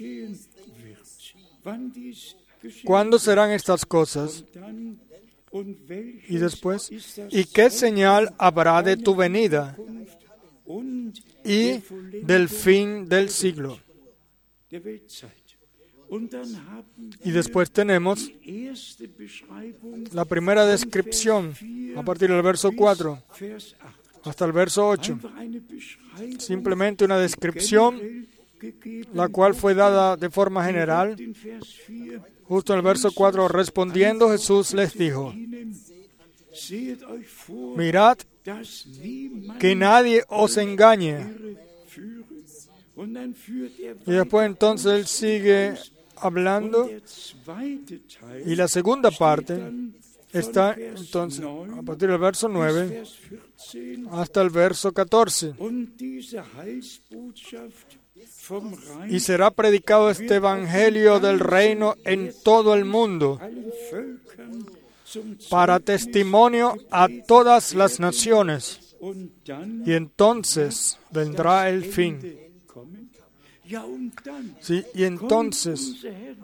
¿Cuándo serán estas cosas? Y después, ¿y qué señal habrá de tu venida y del fin del siglo? Y después tenemos la primera descripción a partir del verso 4 hasta el verso 8. Simplemente una descripción, la cual fue dada de forma general. Justo en el verso 4, respondiendo Jesús les dijo: mirad que nadie os engañe. Y después entonces Él sigue hablando, y la segunda parte está entonces a partir del verso 9 hasta el verso 14. Y será predicado este evangelio del reino en todo el mundo, para testimonio a todas las naciones, y entonces vendrá el fin. Sí, y entonces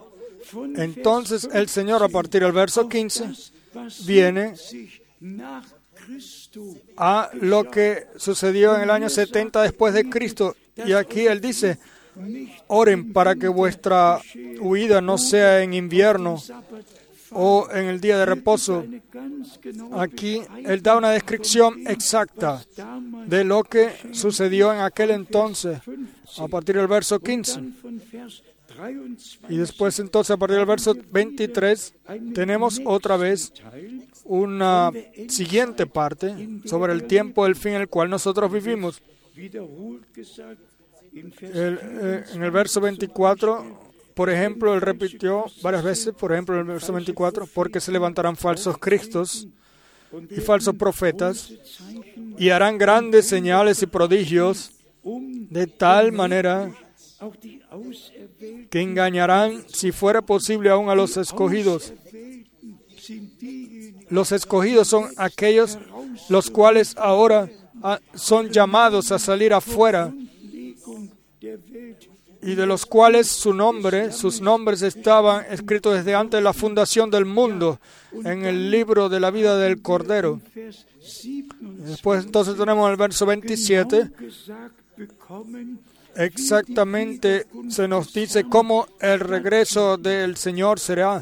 el Señor, a partir del verso 15, viene a lo que sucedió en el año 70 después de Cristo. Y aquí Él dice, oren para que vuestra huida no sea en invierno o en el día de reposo. Aquí Él da una descripción exacta de lo que sucedió en aquel entonces, a partir del verso 15. Y después entonces, a partir del verso 23, tenemos otra vez una siguiente parte sobre el tiempo del fin en el cual nosotros vivimos. En el verso 24, por ejemplo, Él repitió varias veces, por ejemplo, en el verso 24, porque se levantarán falsos cristos y falsos profetas y harán grandes señales y prodigios, de tal manera que engañarán, si fuera posible, aún a los escogidos. Los escogidos son aquellos los cuales ahora son llamados a salir afuera y de los cuales sus nombres estaban escritos desde antes de la fundación del mundo en el libro de la vida del Cordero. Después entonces tenemos el verso 27. Exactamente se nos dice cómo el regreso del Señor será.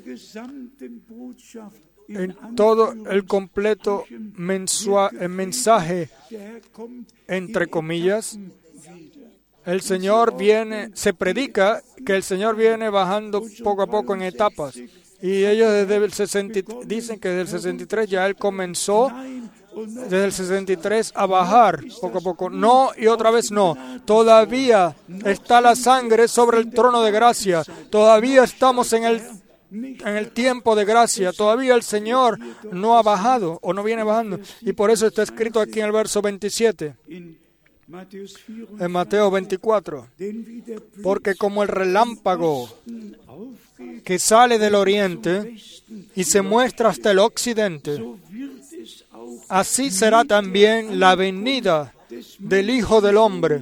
En todo el completo mensaje, entre comillas, el Señor viene, se predica que el Señor viene bajando poco a poco en etapas. Y ellos dicen que desde el 63 ya Él comenzó, desde el 63 a bajar poco a poco. No, y otra vez no. Todavía está la sangre sobre el trono de gracia. Todavía estamos en el tiempo de gracia. Todavía el Señor no ha bajado o no viene bajando. Y por eso está escrito aquí en el verso 27. En Mateo 24, porque como el relámpago que sale del oriente y se muestra hasta el occidente, así será también la venida del Hijo del Hombre.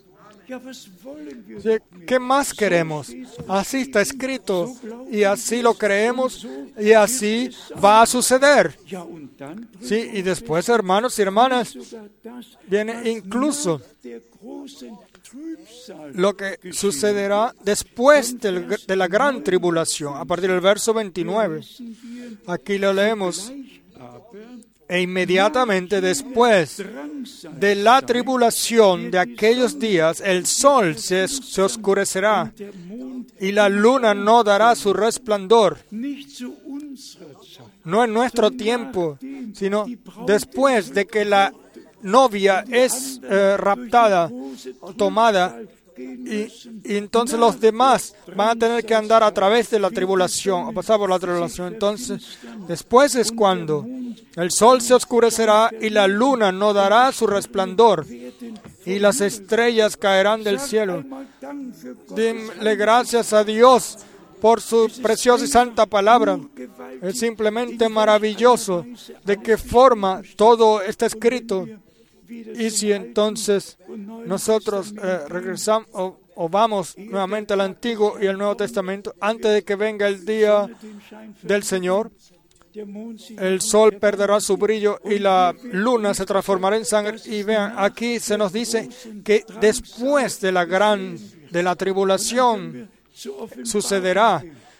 ¿Qué más queremos? Así está escrito y así lo creemos y así va a suceder. Sí, y después, hermanos y hermanas, viene incluso lo que sucederá después de la gran tribulación, a partir del verso 29. Aquí lo leemos. E inmediatamente después de la tribulación de aquellos días, el sol se oscurecerá y la luna no dará su resplandor. No en nuestro tiempo, sino después de que la novia es raptada, tomada, y entonces los demás van a tener que andar a través de la tribulación, o pasar por la tribulación. Entonces, después es cuando el sol se oscurecerá y la luna no dará su resplandor y las estrellas caerán del cielo. Dile gracias a Dios por su preciosa y santa palabra. Es simplemente maravilloso de qué forma todo está escrito. Y si entonces nosotros regresamos o vamos nuevamente al Antiguo y al Nuevo Testamento, antes de que venga el día del Señor, el sol perderá su brillo y la luna se transformará en sangre. Y vean, aquí se nos dice que después de la tribulación sucederá.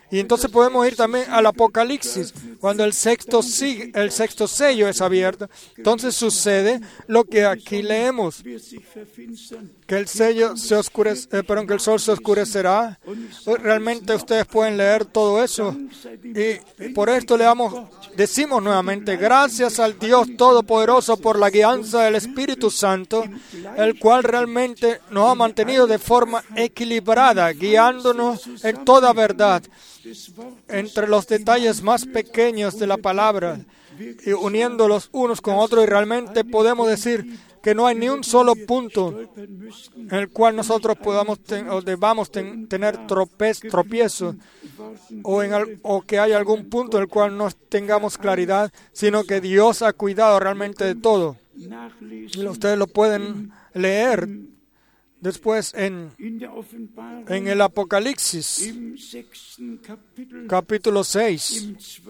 Y entonces podemos ir también al Apocalipsis, cuando el sexto sello es abierto. Entonces sucede lo que aquí leemos, que el sello se oscurece, que el sol se oscurecerá. Realmente ustedes pueden leer todo eso. Y por esto decimos nuevamente, gracias al Dios Todopoderoso por la guianza del Espíritu Santo, el cual realmente nos ha mantenido de forma equilibrada, guiándonos en toda verdad, entre los detalles más pequeños de la palabra, y uniéndolos unos con otros, y realmente podemos decir que no hay ni un solo punto en el cual nosotros debamos tener tropiezos, o que haya algún punto en el cual no tengamos claridad, sino que Dios ha cuidado realmente de todo. Y ustedes lo pueden leer después en el Apocalipsis, capítulo 6.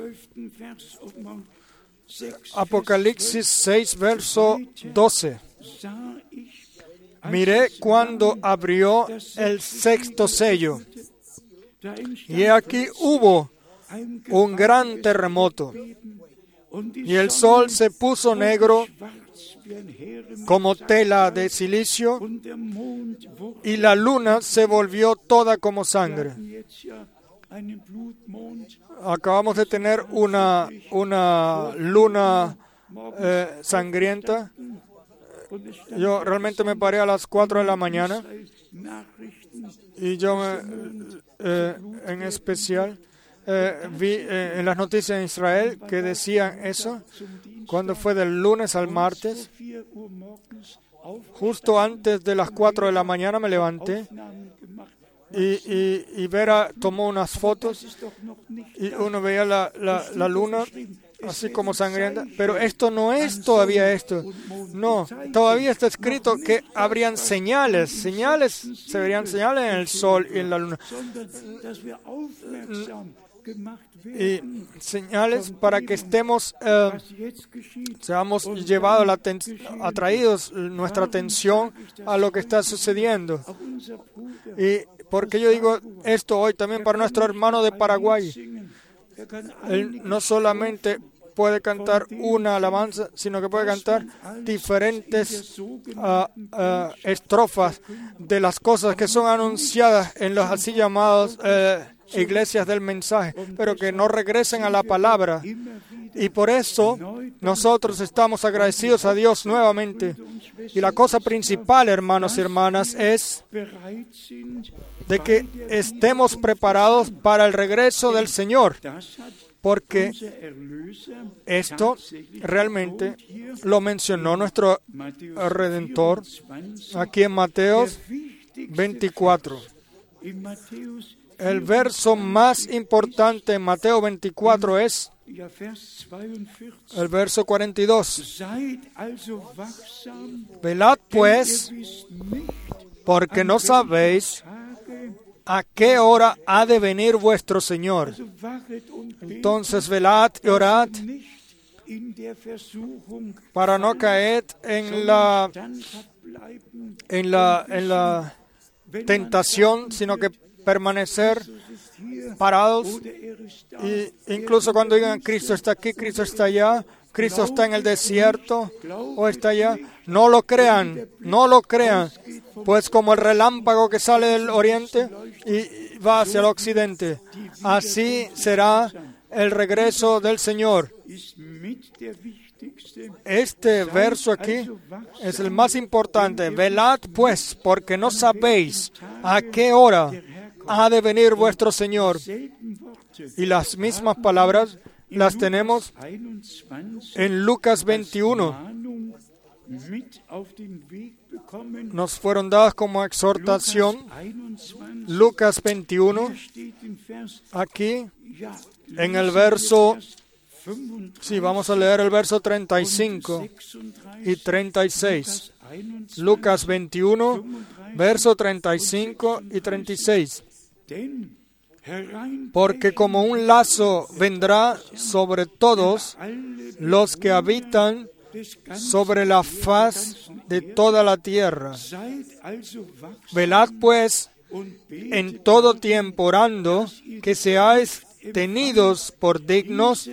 Apocalipsis 6, verso 12. Miré cuando abrió el sexto sello, y aquí hubo un gran terremoto, y el sol se puso negro como tela de silicio, y la luna se volvió toda como sangre. Acabamos de tener una luna sangrienta. Yo realmente me paré a las 4 de la mañana y yo en especial vi en las noticias en Israel que decían eso, cuando fue del lunes al martes. Justo antes de las 4 de la mañana me levanté y Vera tomó unas fotos y uno veía la luna así como sangrienta, pero esto no es todavía esto. No, todavía está escrito que habrían señales, se verían señales en el sol y en la luna. Y señales para que seamos atraídos nuestra atención a lo que está sucediendo. Y porque yo digo esto hoy también para nuestro hermano de Paraguay. Él no solamente puede cantar una alabanza, sino que puede cantar diferentes estrofas de las cosas que son anunciadas en los así llamados iglesias del mensaje, pero que no regresen a la palabra. Y por eso nosotros estamos agradecidos a Dios nuevamente. Y la cosa principal, hermanos y hermanas, es de que estemos preparados para el regreso del Señor, porque esto realmente lo mencionó nuestro Redentor aquí en Mateo 24. El verso más importante en Mateo 24 es el verso 42. Velad pues, porque no sabéis a qué hora ha de venir vuestro Señor. Entonces velad y orad para no caer en la tentación, sino que permanecer parados. Y incluso cuando digan Cristo está aquí, Cristo está allá, Cristo está en el desierto o está allá, no lo crean, pues como el relámpago que sale del oriente y va hacia el occidente, así será el regreso del Señor. Este verso aquí es el más importante. Velad pues, porque no sabéis a qué hora ha de venir vuestro Señor. Y las mismas palabras las tenemos en Lucas 21. Nos fueron dadas como exhortación. Lucas 21, aquí en el verso, vamos a leer el verso 35 y 36. Lucas 21, verso 35 y 36. Porque como un lazo vendrá sobre todos los que habitan sobre la faz de toda la tierra. Velad pues en todo tiempo orando que seáis tenidos por dignos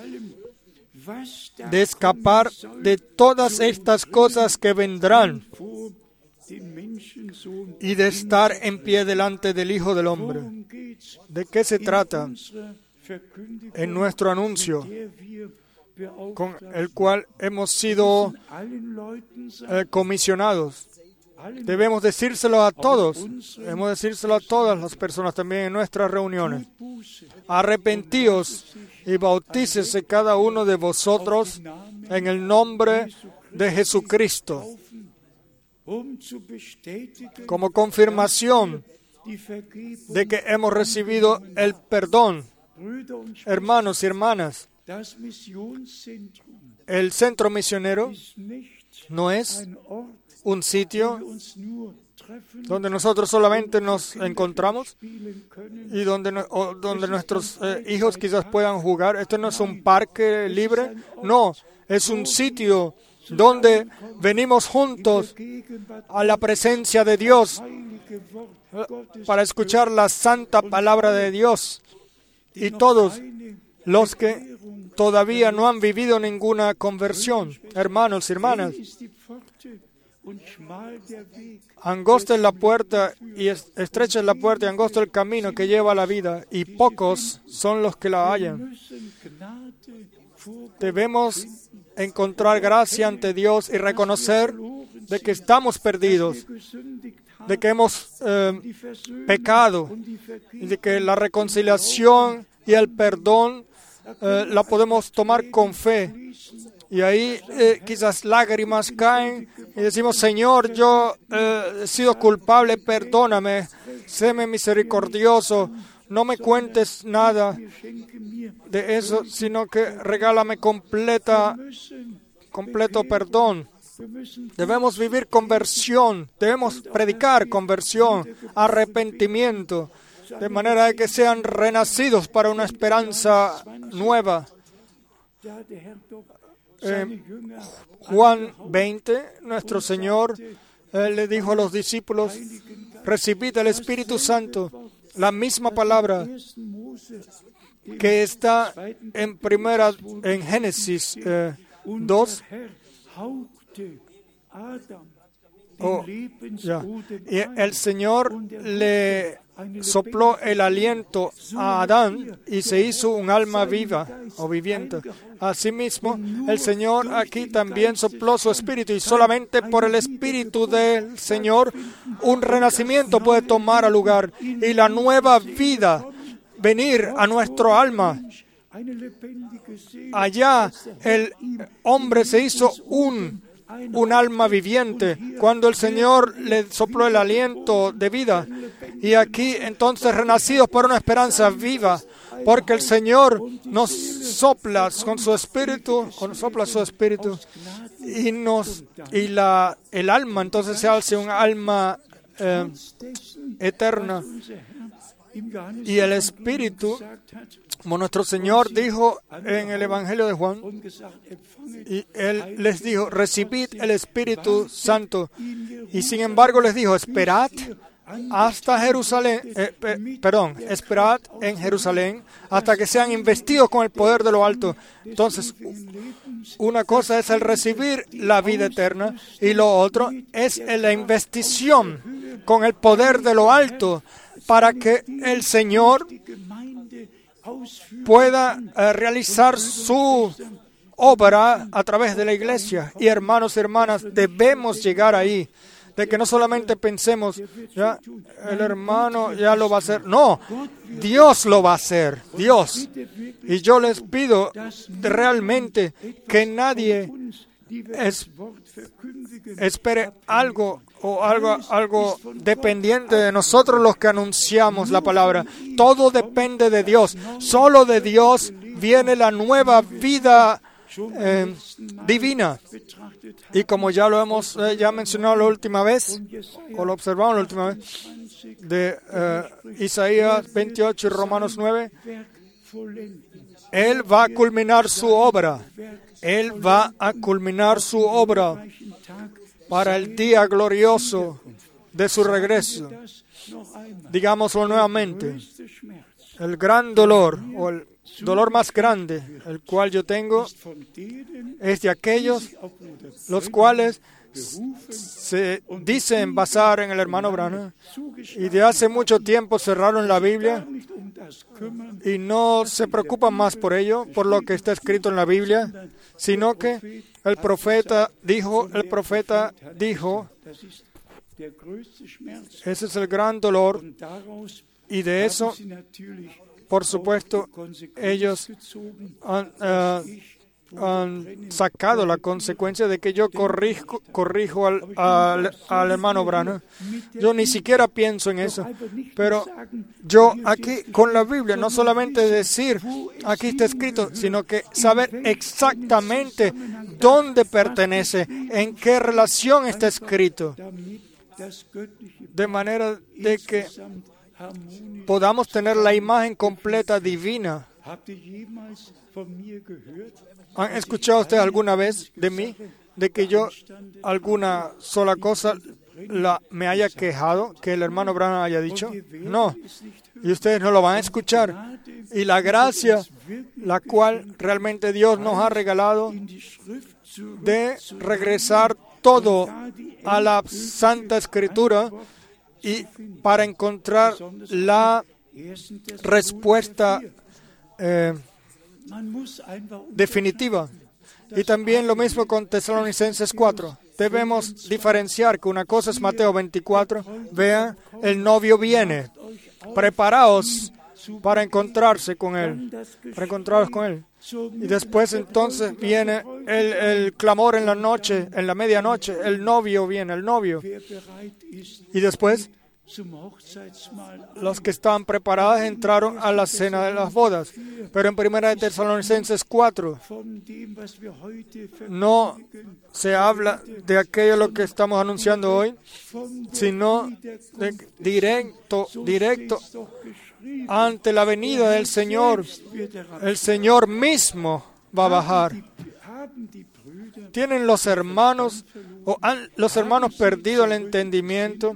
de escapar de todas estas cosas que vendrán y de estar en pie delante del Hijo del Hombre. ¿De qué se trata en nuestro anuncio, con el cual hemos sido comisionados? Debemos decírselo a todos, debemos decírselo a todas las personas también en nuestras reuniones. Arrepentíos y bautícese cada uno de vosotros en el nombre de Jesucristo, como confirmación de que hemos recibido el perdón. Hermanos y hermanas, el centro misionero no es un sitio donde nosotros solamente nos encontramos y donde nuestros hijos quizás puedan jugar. Esto no es un parque libre, no, es un sitio donde venimos juntos a la presencia de Dios para escuchar la santa palabra de Dios. Y todos los que todavía no han vivido ninguna conversión, hermanos y hermanas, angosta es la puerta y estrecha es la puerta y angosto el camino que lleva a la vida, y pocos son los que la hallan. Debemos encontrar gracia ante Dios y reconocer de que estamos perdidos, de que hemos pecado, y de que la reconciliación y el perdón la podemos tomar con fe. Y ahí quizás lágrimas caen y decimos: Señor, yo he sido culpable, perdóname, séme misericordioso, no me cuentes nada de eso, sino que regálame completo perdón. Debemos vivir conversión, debemos predicar conversión, arrepentimiento, de manera de que sean renacidos para una esperanza nueva. Juan 20, nuestro Señor le dijo a los discípulos: recibid el Espíritu Santo. La misma palabra que está en Génesis 2. Y el Señor le sopló el aliento a Adán y se hizo un alma viva o viviente. Asimismo, el Señor aquí también sopló su espíritu, y solamente por el espíritu del Señor un renacimiento puede tomar lugar y la nueva vida venir a nuestro alma. Allá el hombre se hizo un alma viviente cuando el Señor le sopló el aliento de vida, y aquí entonces renacidos por una esperanza viva, porque el Señor nos sopla con su espíritu, y el alma entonces se hace un alma eterna, y el espíritu, como nuestro Señor dijo en el Evangelio de Juan, y Él les dijo: recibid el Espíritu Santo. Y sin embargo les dijo: esperad en Jerusalén hasta que sean investidos con el poder de lo alto. Entonces, una cosa es el recibir la vida eterna, y lo otro es la investición con el poder de lo alto, para que el Señor pueda realizar su obra a través de la iglesia. Y hermanos y hermanas, debemos llegar ahí, de que no solamente pensemos: ya el hermano ya lo va a hacer. No, Dios lo va a hacer, Dios. Y yo les pido realmente que nadie espere algo dependiente de nosotros los que anunciamos la palabra. Todo depende de Dios. Solo de Dios viene la nueva vida divina. Y como ya lo hemos mencionado la última vez, o lo observamos la última vez, de Isaías 28 y Romanos 9, Él va a culminar su obra. Él va a culminar su obra para el día glorioso de su regreso. Digámoslo nuevamente, el gran dolor o el dolor más grande, el cual yo tengo, es de aquellos los cuales se dicen basar en el hermano Branham y de hace mucho tiempo cerraron la Biblia y no se preocupan más por ello, por lo que está escrito en la Biblia, sino que el profeta dijo, ese es el gran dolor, y de eso, por supuesto, ellos han sacado la consecuencia de que yo corrijo al hermano Branham. Yo ni siquiera pienso en eso, pero yo aquí con la Biblia, no solamente decir, aquí está escrito, sino que saber exactamente dónde pertenece, en qué relación está escrito, de manera de que podamos tener la imagen completa divina. ¿Han escuchado ustedes alguna vez de mí, de que yo alguna sola cosa me haya quejado, que el hermano Branham haya dicho? No, y ustedes no lo van a escuchar. Y la gracia, la cual realmente Dios nos ha regalado, de regresar todo a la Santa Escritura y para encontrar la respuesta definitiva. Y también lo mismo con Tesalonicenses 4. Debemos diferenciar que una cosa es Mateo 24. Vean, el novio viene. Preparaos para encontrarse con Él. Para encontraros con Él. Y después entonces viene el clamor en la noche, en la medianoche. El novio viene, el novio. Y después los que estaban preparados entraron a la cena de las bodas. Pero en 1 Tesalonicenses 4 no se habla de aquello lo que estamos anunciando hoy, sino de directo ante la venida del Señor. El Señor mismo va a bajar. ¿Tienen los hermanos o han los hermanos perdido el entendimiento?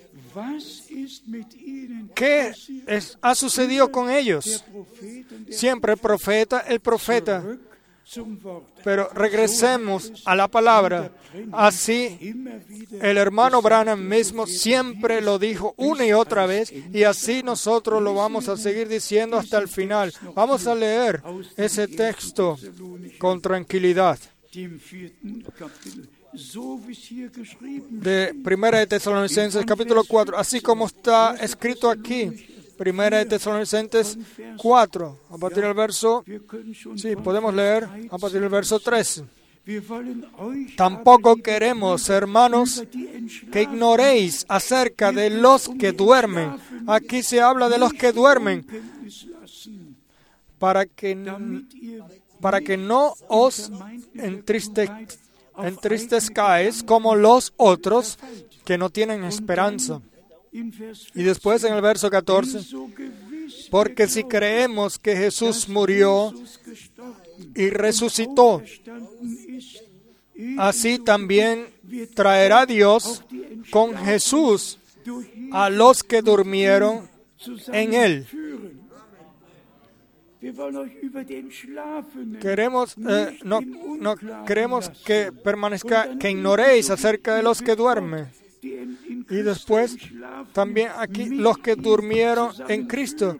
¿Qué ha sucedido con ellos? Siempre el profeta. Pero regresemos a la palabra. Así, el hermano Branham mismo siempre lo dijo una y otra vez, y así nosotros lo vamos a seguir diciendo hasta el final. Vamos a leer ese texto con tranquilidad. De 1 Tesalonicenses capítulo 4, así como está escrito aquí, 1 Tesalonicenses 4, a partir del verso, sí, podemos leer a partir del verso 13. Tampoco queremos, hermanos, que ignoréis acerca de los que duermen. Aquí se habla de los que duermen, para que no os entristezcáis como los otros que no tienen esperanza. Y después en el verso 14, porque si creemos que Jesús murió y resucitó, así también traerá Dios con Jesús a los que durmieron en Él. No queremos que ignoréis acerca de los que duermen. Y después también aquí los que durmieron en Cristo.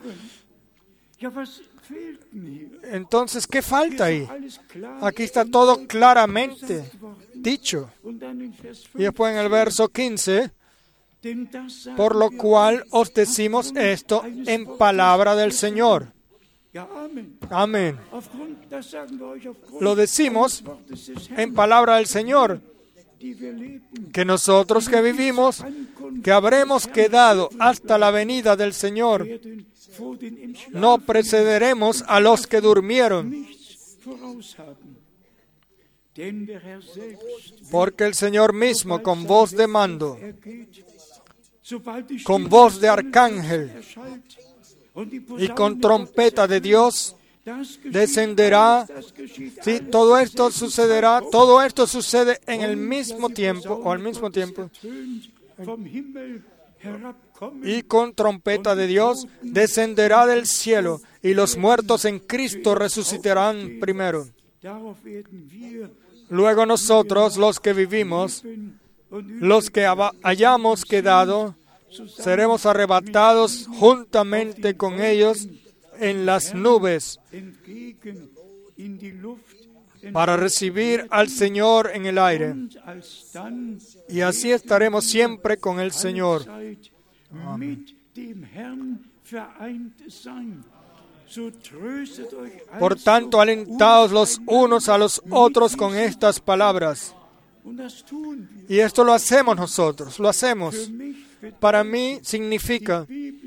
Entonces, ¿qué falta ahí? Aquí está todo claramente dicho. Y después en el verso 15, por lo cual os decimos esto en palabra del Señor. Amén. Lo decimos en palabra del Señor, que nosotros que vivimos, que habremos quedado hasta la venida del Señor, no precederemos a los que durmieron. Porque el Señor mismo, con voz de mando, con voz de arcángel y con trompeta de Dios, descenderá. Sí, todo esto sucederá. Todo esto sucede en el mismo tiempo, o al mismo tiempo. y con trompeta de Dios descenderá del cielo, y los muertos en Cristo resucitarán primero. Luego nosotros, los que vivimos, los que hayamos quedado, seremos arrebatados juntamente con ellos en las nubes para recibir al Señor en el aire. Y así estaremos siempre con el Señor. Amén. Por tanto, alentaos los unos a los otros con estas palabras. Y esto lo hacemos nosotros, lo hacemos. Para mí significa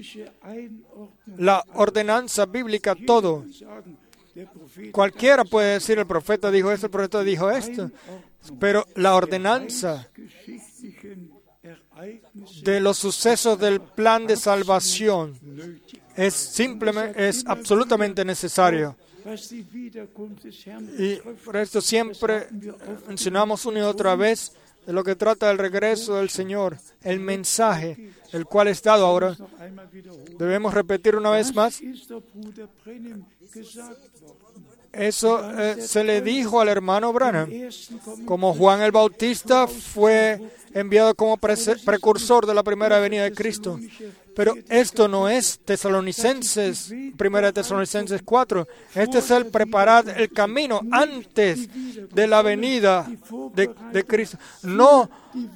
la ordenanza bíblica todo. Cualquiera puede decir, el profeta dijo esto, el profeta dijo esto, pero la ordenanza de los sucesos del plan de salvación es absolutamente necesario. Y por esto siempre mencionamos una y otra vez de lo que trata del regreso del Señor, el mensaje, el cual es dado ahora. Debemos repetir una vez más. Eso se le dijo al hermano Branham. Como Juan el Bautista fue enviado como precursor de la primera venida de Cristo. Pero esto no es Tesalonicenses, 1 Tesalonicenses 4. Este es el preparar el camino antes de la venida de Cristo. No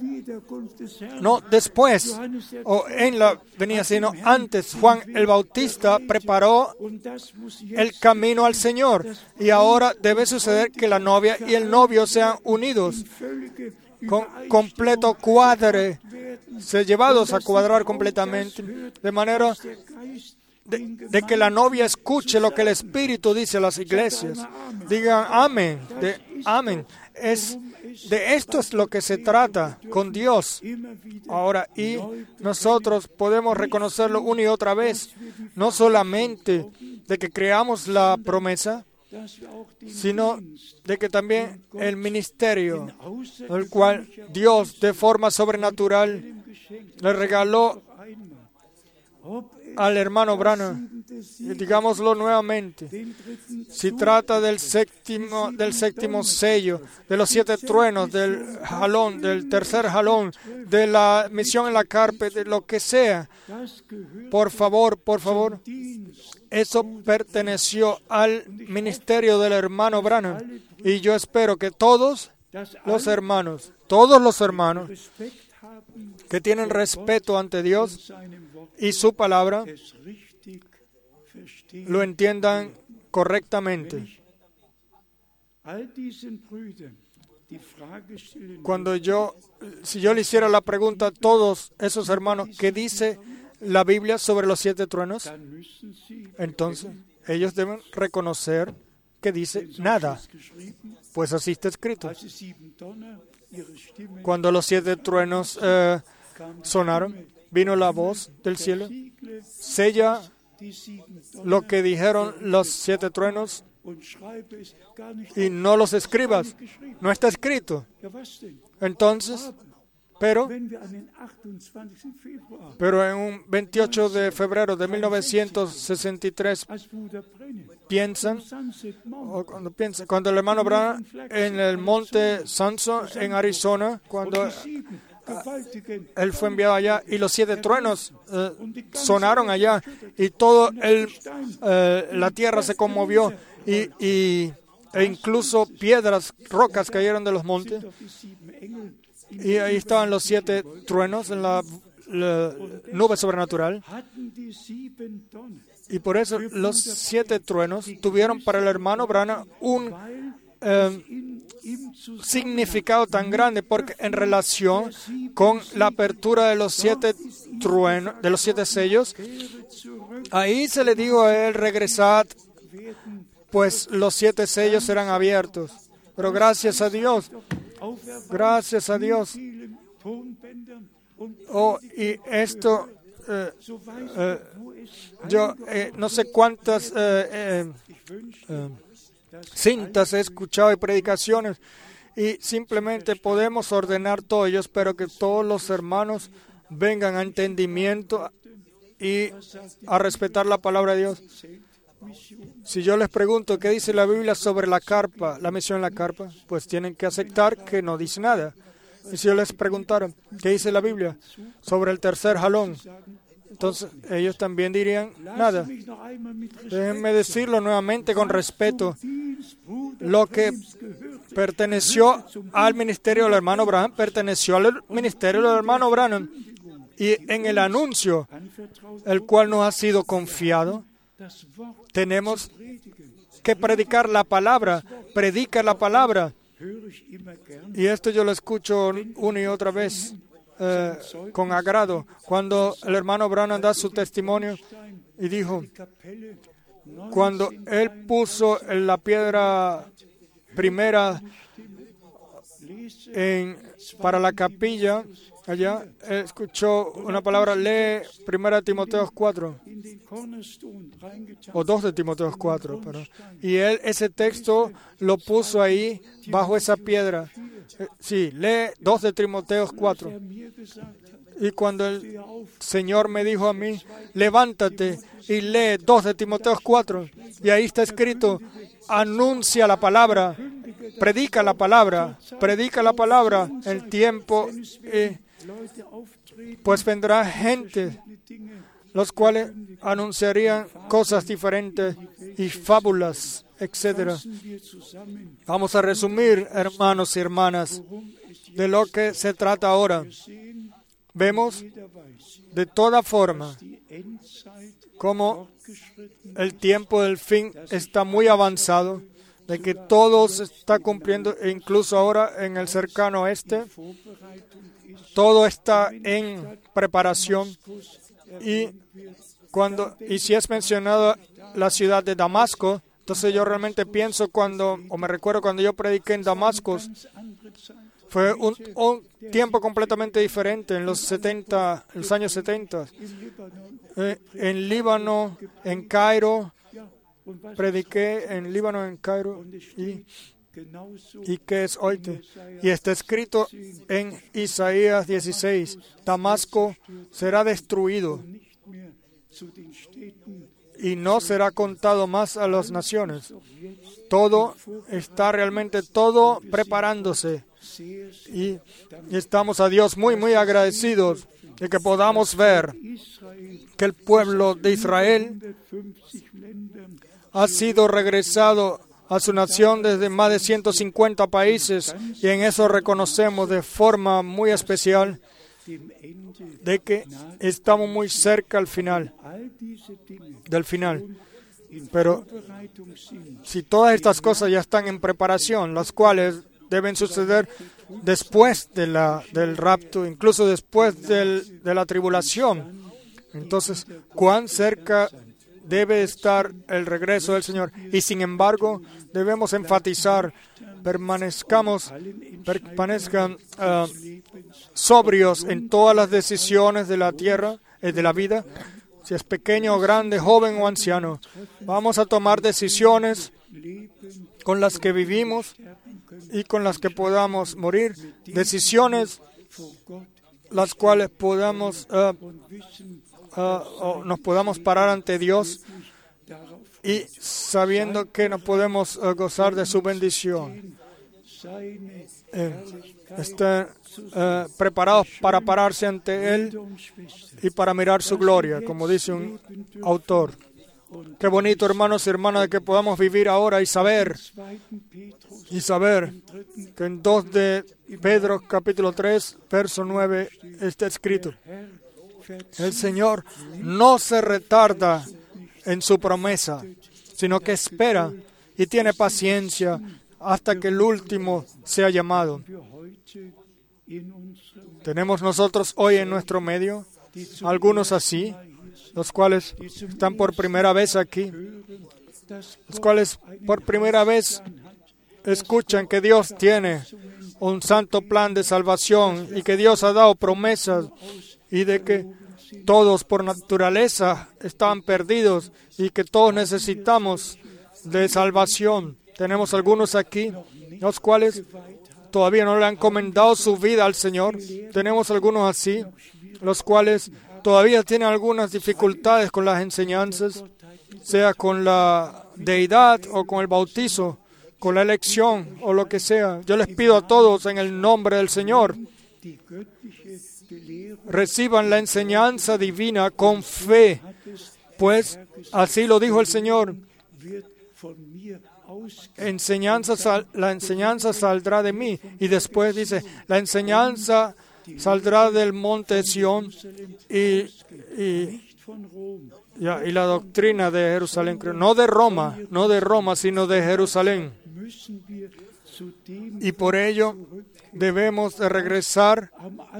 después o en la venida, sino antes. Juan el Bautista preparó el camino al Señor. Y ahora debe suceder que la novia y el novio sean unidos. Con completo cuadre, llevados a cuadrar completamente, de manera de que la novia escuche lo que el Espíritu dice a las iglesias. Digan amén, amén. De esto es lo que se trata con Dios. Ahora, y nosotros podemos reconocerlo una y otra vez, no solamente de que creamos la promesa, sino de que también el ministerio, el cual Dios de forma sobrenatural le regaló al hermano Branham, digámoslo nuevamente, si trata del séptimo sello, de los 7 truenos, del jalón, del tercer jalón, de la misión en la carpa, de lo que sea, por favor, eso perteneció al ministerio del hermano Branham. Y yo espero que todos los hermanos que tienen respeto ante Dios y su palabra, lo entiendan correctamente. Si yo le hiciera la pregunta a todos esos hermanos, ¿qué dice la Biblia sobre los 7 truenos? Entonces, ellos deben reconocer que dice nada, pues así está escrito. Cuando los 7 truenos sonaron, vino la voz del cielo, sella lo que dijeron los 7 truenos y no los escribas. No está escrito. Entonces, pero en un 28 de febrero de 1963 cuando el hermano Branham en el monte Sanso en Arizona, cuando él fue enviado allá y los 7 truenos sonaron allá y todo la tierra se conmovió e incluso piedras, rocas cayeron de los montes. Y ahí estaban los 7 truenos en la nube sobrenatural. Y por eso los 7 truenos tuvieron para el hermano Branham un significado tan grande, porque en relación con la apertura de los 7 truenos, de los 7 sellos, ahí se le dijo a él: regresad, pues los 7 sellos serán abiertos. Pero gracias a Dios. Y esto, yo no sé cuántas cintas he escuchado y predicaciones, y simplemente podemos ordenar todo. Yo espero que todos los hermanos vengan a entendimiento y a respetar la palabra de Dios. Si yo les pregunto qué dice la Biblia sobre la carpa, la misión en la carpa, pues tienen que aceptar que no dice nada. Y si yo les preguntara qué dice la Biblia sobre el tercer jalón, entonces ellos también dirían nada. Déjenme decirlo nuevamente con respeto. Lo que perteneció al ministerio del hermano Branham perteneció al ministerio del hermano Branham. Y en el anuncio, el cual nos ha sido confiado, tenemos que predicar la palabra. Predica la palabra. Y esto yo lo escucho una y otra vez con agrado. Cuando el hermano Branham da su testimonio y dijo, cuando él puso la piedra primera para la capilla, allá escuchó una palabra, lee 1 Timoteo 4, o 2 de Timoteo 4, y él ese texto lo puso ahí, bajo esa piedra. Sí, lee 2 de Timoteo 4. Y cuando el Señor me dijo a mí, levántate y lee 2 de Timoteo 4, y ahí está escrito, anuncia la palabra, predica la palabra, el tiempo, pues vendrá gente, los cuales anunciarían cosas diferentes y fábulas, etc. Vamos a resumir, hermanos y hermanas, de lo que se trata ahora. Vemos de toda forma cómo el tiempo del fin está muy avanzado, de que todo se está cumpliendo, e incluso ahora en el cercano oeste, todo está en preparación. Y si es mencionado la ciudad de Damasco, entonces yo realmente pienso me recuerdo cuando yo prediqué en Damasco, fue un tiempo completamente diferente en los años 70. En Líbano, en Cairo, prediqué en Líbano, en Cairo, y que es hoy. Y está escrito en Isaías 16, Damasco será destruido y no será contado más a las naciones. Todo está realmente preparándose. Y estamos a Dios muy, muy agradecidos de que podamos ver que el pueblo de Israel ha sido regresado a su nación desde más de 150 países, y en eso reconocemos de forma muy especial de que estamos muy cerca del final. Pero si todas estas cosas ya están en preparación, las cuales deben suceder después del rapto, incluso después de la tribulación, entonces, ¿cuán cerca debe estar el regreso del Señor? Y sin embargo, debemos enfatizar, permanezcan sobrios en todas las decisiones de la tierra, de la vida, si es pequeño o grande, joven o anciano. Vamos a tomar decisiones con las que vivimos y con las que podamos morir, decisiones las cuales nos podamos parar ante Dios y sabiendo que no podemos gozar de su bendición. Estén preparados para pararse ante Él y para mirar su gloria, como dice un autor. Qué bonito, hermanos y hermanas, de que podamos vivir ahora y saber que en 2 de Pedro, capítulo 3, verso 9, está escrito: el Señor no se retarda en su promesa, sino que espera y tiene paciencia hasta que el último sea llamado. Tenemos nosotros hoy en nuestro medio algunos así, los cuales están por primera vez aquí, los cuales por primera vez escuchan que Dios tiene un santo plan de salvación y que Dios ha dado promesas y de que todos por naturaleza están perdidos y que todos necesitamos de salvación. Tenemos algunos aquí, los cuales todavía no le han encomendado su vida al Señor. Tenemos algunos así, los cuales todavía tienen algunas dificultades con las enseñanzas, sea con la deidad o con el bautizo, con la elección o lo que sea. Yo les pido a todos en el nombre del Señor, reciban la enseñanza divina con fe, pues así lo dijo el Señor. La enseñanza saldrá de mí. Y después dice, la enseñanza saldrá del monte Sión y la doctrina de Jerusalén, no de Roma, sino de Jerusalén. Y por ello debemos de regresar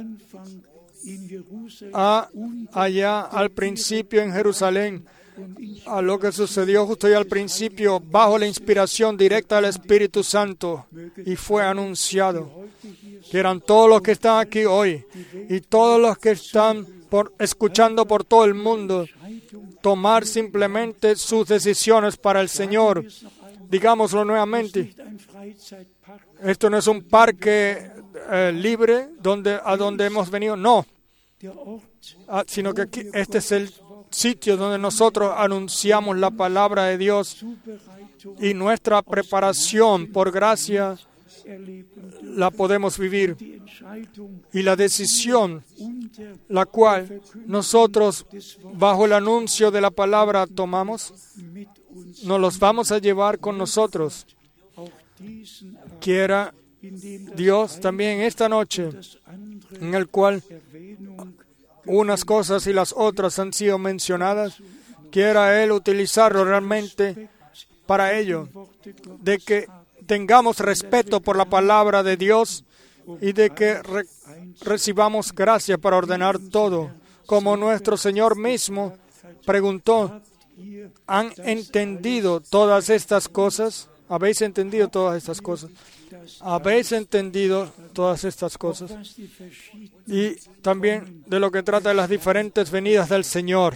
allá al principio en Jerusalén, a lo que sucedió justo allá al principio, bajo la inspiración directa del Espíritu Santo, y fue anunciado. Quieran todos los que están aquí hoy y todos los que están escuchando por todo el mundo, tomar simplemente sus decisiones para el Señor. Digámoslo nuevamente, esto no es un parque libre a donde hemos venido, no, sino que aquí, este es el sitio donde nosotros anunciamos la palabra de Dios, y nuestra preparación por gracia la podemos vivir. Y la decisión, la cual nosotros bajo el anuncio de la palabra tomamos, nos los vamos a llevar con nosotros. Quiera Dios también esta noche, en el cual unas cosas y las otras han sido mencionadas, quiera Él utilizarlo realmente para ello, de que tengamos respeto por la palabra de Dios y de que recibamos gracia para ordenar todo. Como nuestro Señor mismo preguntó, ¿han entendido todas estas cosas? ¿Habéis entendido todas estas cosas? ¿Habéis entendido todas estas cosas? Y también de lo que trata de las diferentes venidas del Señor.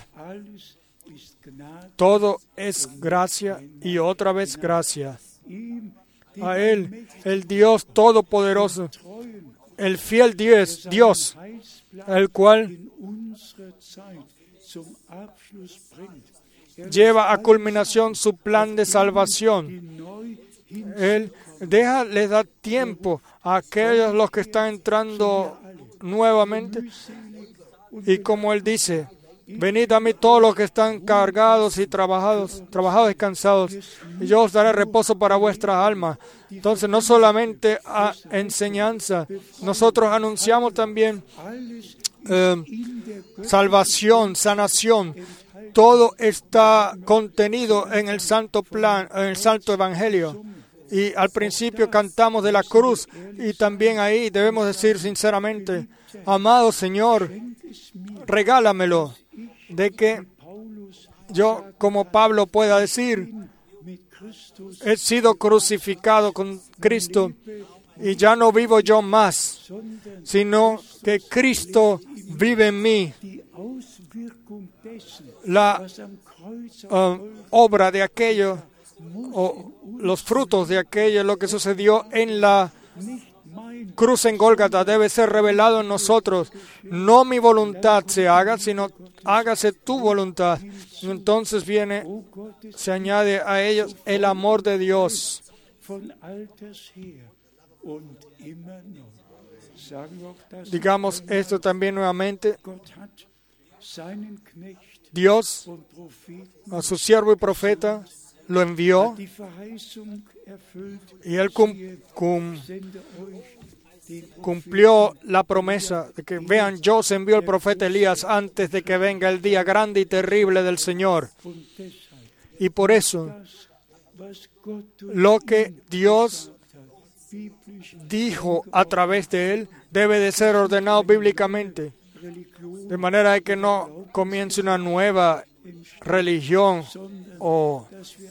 Todo es gracia y otra vez gracia. A Él, el Dios Todopoderoso, el fiel Dios, el cual lleva a culminación su plan de salvación. Él les da tiempo a aquellos los que están entrando nuevamente. Y como Él dice, venid a mí todos los que están cargados y trabajados y cansados, y yo os daré reposo para vuestras almas. Entonces, no solamente a enseñanza, nosotros anunciamos también salvación, sanación. Todo está contenido en el santo plan, en el santo evangelio. Y al principio cantamos de la cruz, y también ahí debemos decir sinceramente, amado Señor, regálamelo, de que yo, como Pablo, pueda decir, he sido crucificado con Cristo, y ya no vivo yo más, sino que Cristo vive en mí. La obra de aquello, o los frutos de aquello, lo que sucedió en la cruz en Gólgata, debe ser revelado en nosotros. No mi voluntad se haga, sino hágase tu voluntad. Entonces se añade a ellos el amor de Dios. Digamos esto también nuevamente. Dios, a su siervo y profeta, lo envió, y Él cumplió la promesa de que, vean, yo os envío el profeta Elías antes de que venga el día grande y terrible del Señor. Y por eso, lo que Dios dijo a través de Él debe de ser ordenado bíblicamente, de manera que no comience una nueva religión o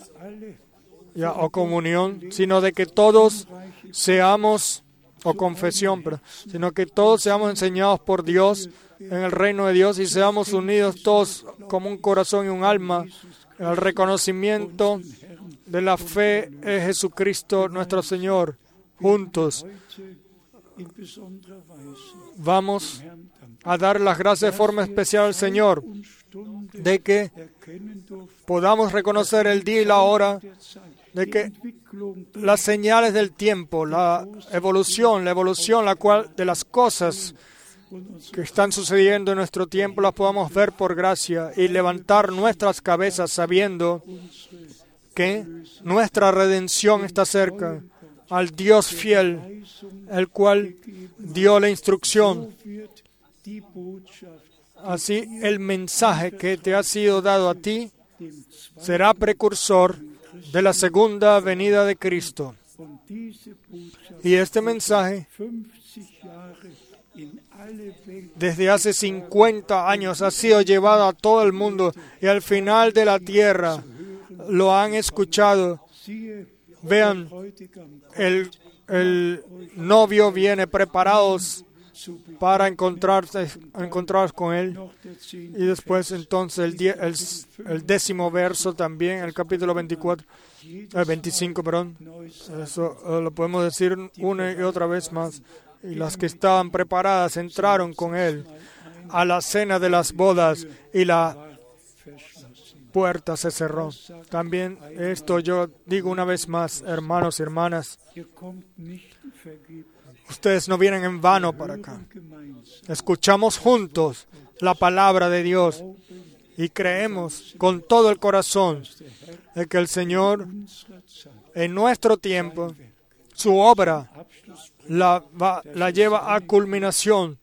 comunión, sino de que todos seamos, o confesión, sino que todos seamos enseñados por Dios en el reino de Dios, y seamos unidos todos como un corazón y un alma en el reconocimiento de la fe en Jesucristo nuestro Señor. Juntos vamos a dar las gracias de forma especial al Señor, de que podamos reconocer el día y la hora, de que las señales del tiempo, la evolución la cual de las cosas que están sucediendo en nuestro tiempo, las podamos ver por gracia y levantar nuestras cabezas sabiendo que nuestra redención está cerca, al Dios fiel, el cual dio la instrucción. Así el mensaje que te ha sido dado a ti será precursor de la segunda venida de Cristo. Y este mensaje, desde hace 50 años, ha sido llevado a todo el mundo y al final de la tierra lo han escuchado. Vean, el novio viene preparados para encontrarse con Él. Y después entonces el 10º verso también, el capítulo 25, perdón. Eso lo podemos decir una y otra vez más. Y las que estaban preparadas entraron con Él a la cena de las bodas y la puerta se cerró. También esto yo digo una vez más, hermanos y hermanas, ustedes no vienen en vano para acá. Escuchamos juntos la palabra de Dios y creemos con todo el corazón de que el Señor en nuestro tiempo, su obra la lleva a culminación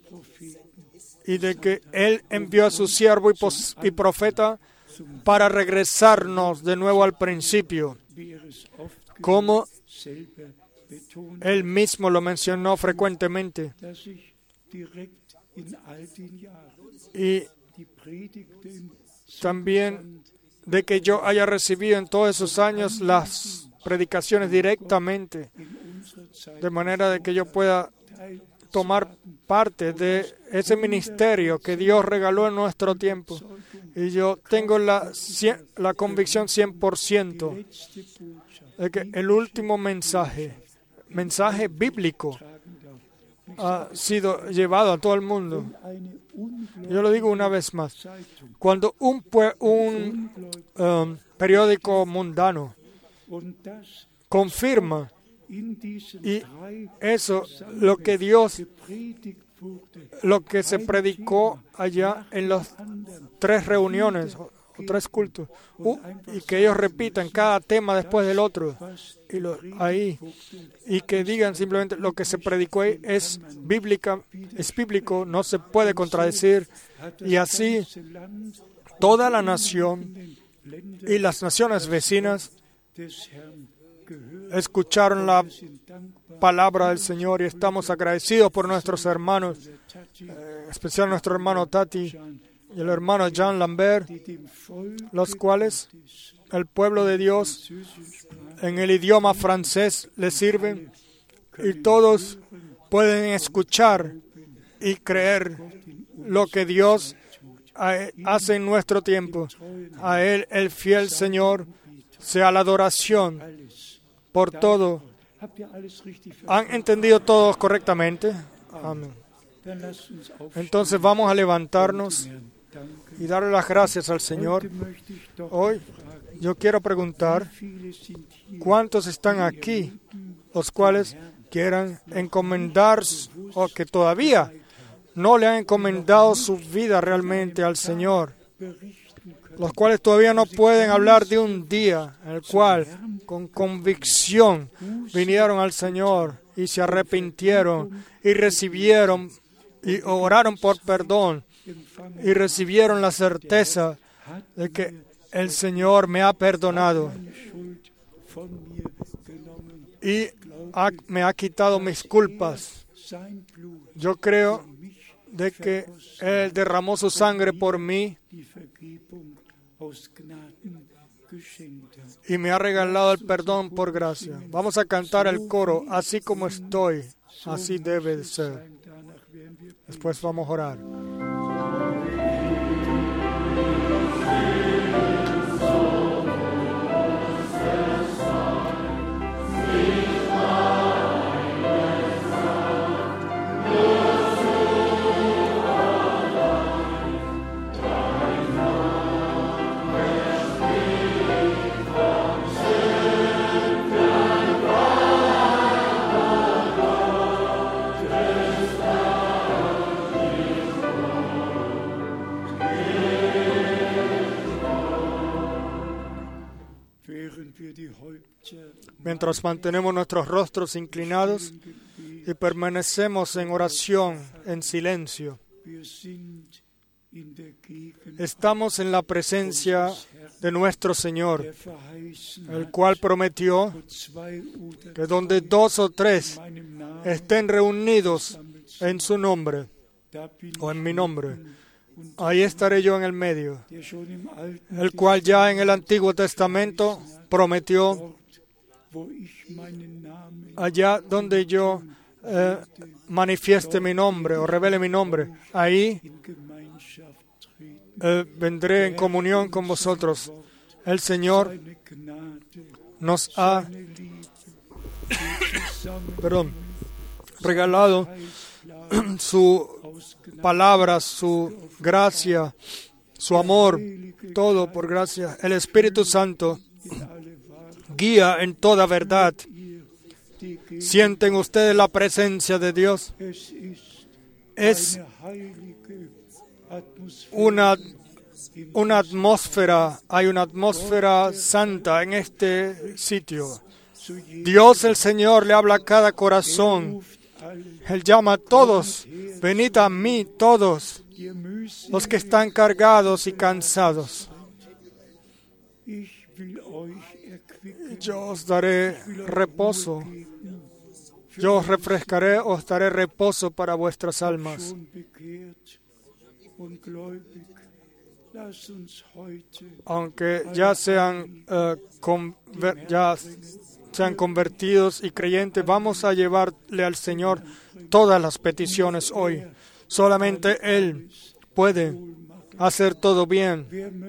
y de que Él envió a su siervo y profeta para regresarnos de nuevo al principio, como Él mismo lo mencionó frecuentemente. Y también de que yo haya recibido en todos esos años las predicaciones directamente, de manera de que yo pueda tomar parte de ese ministerio que Dios regaló en nuestro tiempo. Y yo tengo la convicción 100% de que el último mensaje bíblico, ha sido llevado a todo el mundo. Yo lo digo una vez más. Cuando un periódico mundano confirma, y eso, lo que se predicó allá en las 3 reuniones o 3 cultos, y que ellos repitan cada tema después del otro, y que digan simplemente lo que se predicó ahí es bíblico, no se puede contradecir, y así toda la nación y las naciones vecinas escucharon la palabra del Señor y estamos agradecidos por nuestros hermanos, especialmente nuestro hermano Tati y el hermano Jean Lambert, los cuales el pueblo de Dios en el idioma francés les sirven y todos pueden escuchar y creer lo que Dios hace en nuestro tiempo. A Él, el fiel Señor, sea la adoración por todo. ¿Han entendido todos correctamente? Amén. Entonces vamos a levantarnos y darle las gracias al Señor. Hoy yo quiero preguntar, ¿cuántos están aquí los cuales quieran encomendar o que todavía no le han encomendado su vida realmente al Señor? Los cuales todavía no pueden hablar de un día en el cual con convicción vinieron al Señor y se arrepintieron y recibieron y oraron por perdón y recibieron la certeza de que el Señor me ha perdonado y me ha quitado mis culpas. Yo creo de que Él derramó su sangre por mí y me ha regalado el perdón por gracia. Vamos a cantar el coro, así como estoy, así debe de ser. Después vamos a orar. mientras mantenemos nuestros rostros inclinados y permanecemos en oración, en silencio. Estamos en la presencia de nuestro Señor, el cual prometió que donde 2 o 3 estén reunidos en su nombre o en mi nombre, ahí estaré yo en el medio, el cual ya en el Antiguo Testamento prometió allá donde yo manifieste mi nombre o revele mi nombre, ahí vendré en comunión con vosotros. El Señor nos ha regalado su palabra, su gracia, su amor, todo por gracia. El Espíritu Santo guía en toda verdad. ¿Sienten ustedes la presencia de Dios? Es una atmósfera, hay una atmósfera santa en este sitio. Dios el Señor le habla a cada corazón. Él llama a todos, venid a mí todos, los que están cargados y cansados. Yo os daré reposo. Yo os refrescaré, os daré reposo para vuestras almas. Aunque ya sean convertidos y creyentes, vamos a llevarle al Señor todas las peticiones hoy. Solamente Él puede hacer todo bien.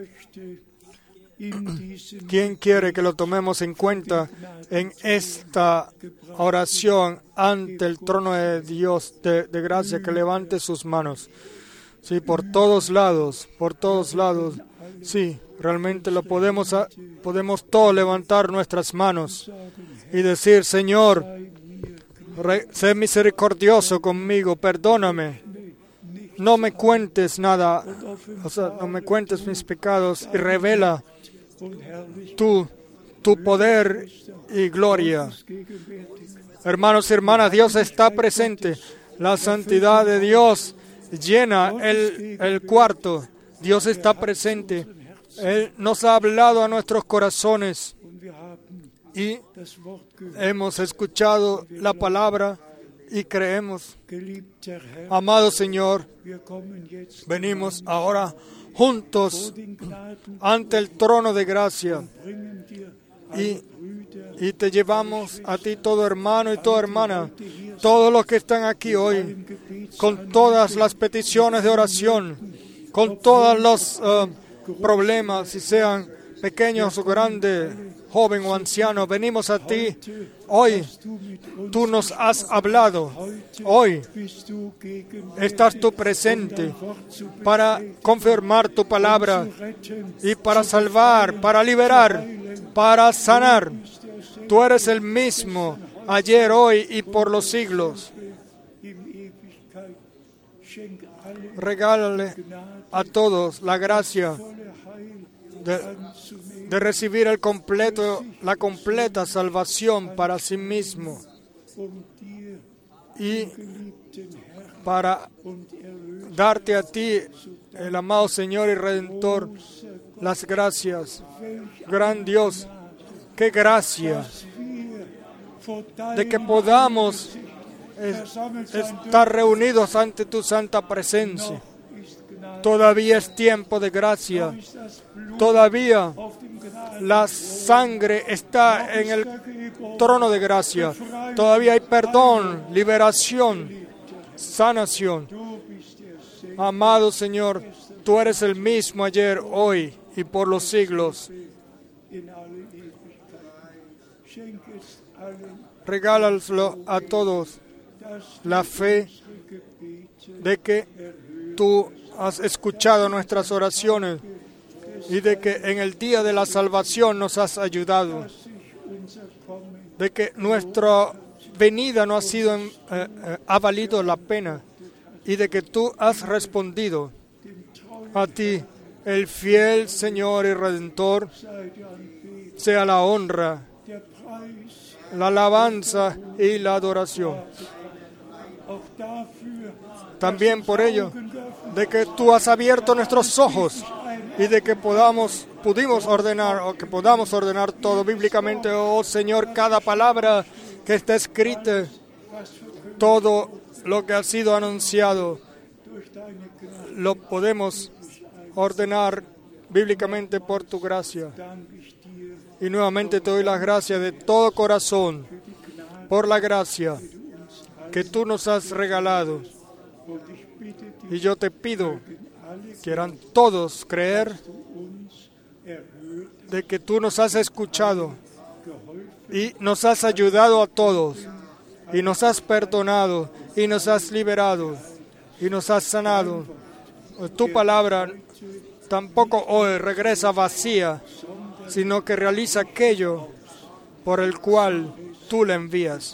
¿Quién quiere que lo tomemos en cuenta en esta oración ante el trono de Dios de gracia? Que levante sus manos. Sí, por todos lados. Sí, realmente lo podemos todos levantar nuestras manos y decir: Señor, sé misericordioso conmigo, perdóname. No me cuentes nada, no me cuentes mis pecados y revela tu poder y gloria. Hermanos y hermanas, Dios está presente. La santidad de Dios llena el cuarto. Dios está presente. Él nos ha hablado a nuestros corazones y hemos escuchado la palabra y creemos. Amado Señor, venimos ahora juntos ante el trono de gracia y te llevamos a ti, todo hermano y toda hermana, todos los que están aquí hoy, con todas las peticiones de oración, con todos los problemas, si sean pequeños o grandes, joven o anciano, venimos a ti. Hoy tú nos has hablado. Hoy estás tú presente para confirmar tu palabra y para salvar, para liberar, para sanar. Tú eres el mismo ayer, hoy y por los siglos. Regálale a todos la gracia de recibir la completa salvación para sí mismo y para darte a ti, el amado Señor y Redentor, las gracias. Gran Dios, qué gracia de que podamos estar reunidos ante tu santa presencia. Todavía es tiempo de gracia. Todavía la sangre está en el trono de gracia. Todavía hay perdón, liberación, sanación. Amado Señor, tú eres el mismo ayer, hoy y por los siglos. Regálalo a todos la fe de que tú has escuchado nuestras oraciones y de que en el día de la salvación nos has ayudado, de que nuestra venida no ha sido ha valido la pena y de que tú has respondido. A ti, el fiel Señor y Redentor, sea la honra, la alabanza y la adoración. También por ello, de que tú has abierto nuestros ojos y de que podamos ordenar todo bíblicamente, oh Señor, cada palabra que está escrita, todo lo que ha sido anunciado, lo podemos ordenar bíblicamente por tu gracia. Y nuevamente te doy las gracias de todo corazón por la gracia que tú nos has regalado. Y yo te pido, quieran todos creer de que tú nos has escuchado y nos has ayudado a todos y nos has perdonado y nos has liberado y nos has sanado. Tu palabra tampoco hoy regresa vacía, sino que realiza aquello por el cual tú le envías.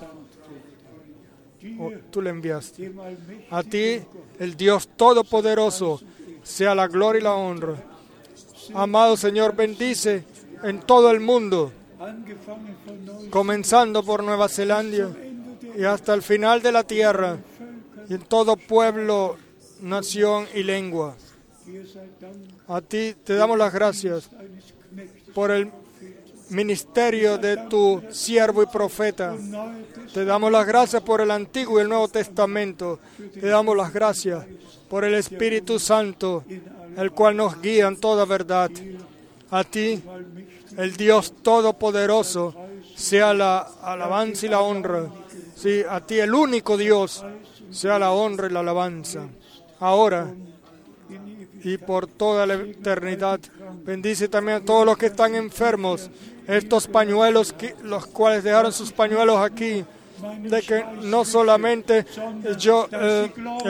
Tú le enviaste. A ti, el Dios Todopoderoso, sea la gloria y la honra. Amado Señor, bendice en todo el mundo, comenzando por Nueva Zelanda y hasta el final de la tierra, y en todo pueblo, nación y lengua. A ti te damos las gracias por el ministerio de tu siervo y profeta. Te damos las gracias por el Antiguo y el Nuevo Testamento. Te damos las gracias por el Espíritu Santo, el cual nos guía en toda verdad. A ti, el Dios Todopoderoso, sea la alabanza y la honra. Sí, a ti, el único Dios, sea la honra y la alabanza. Ahora y por toda la eternidad. Bendice también a todos los que están enfermos. Estos pañuelos, los cuales dejaron sus pañuelos aquí, de que no solamente yo, de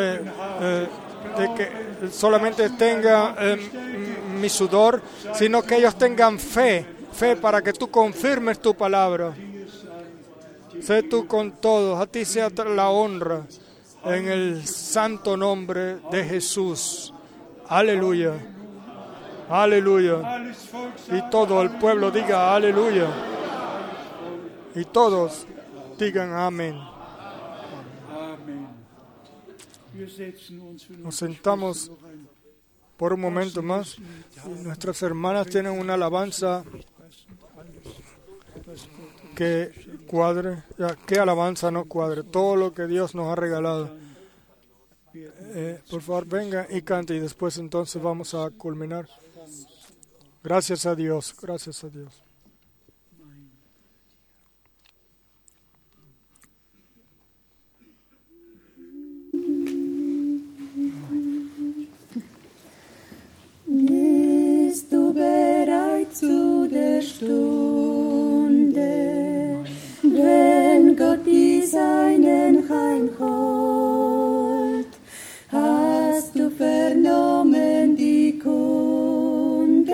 que solamente tenga mi sudor, sino que ellos tengan fe para que tú confirmes tu palabra. Sé tú con todos, a ti sea la honra, en el santo nombre de Jesús. Aleluya. Aleluya. Y todo el pueblo diga aleluya. Y todos digan amén. Nos sentamos por un momento más. Nuestras hermanas tienen una alabanza que cuadre. ¿Qué alabanza no cuadre? Todo lo que Dios nos ha regalado. Por favor, venga y cante y después entonces vamos a culminar. Gracias a Dios, gracias a Dios. Bist du bereit zu der Stunde, wenn Gott die Seinen heimholt? Hast du vernommen die Kunde,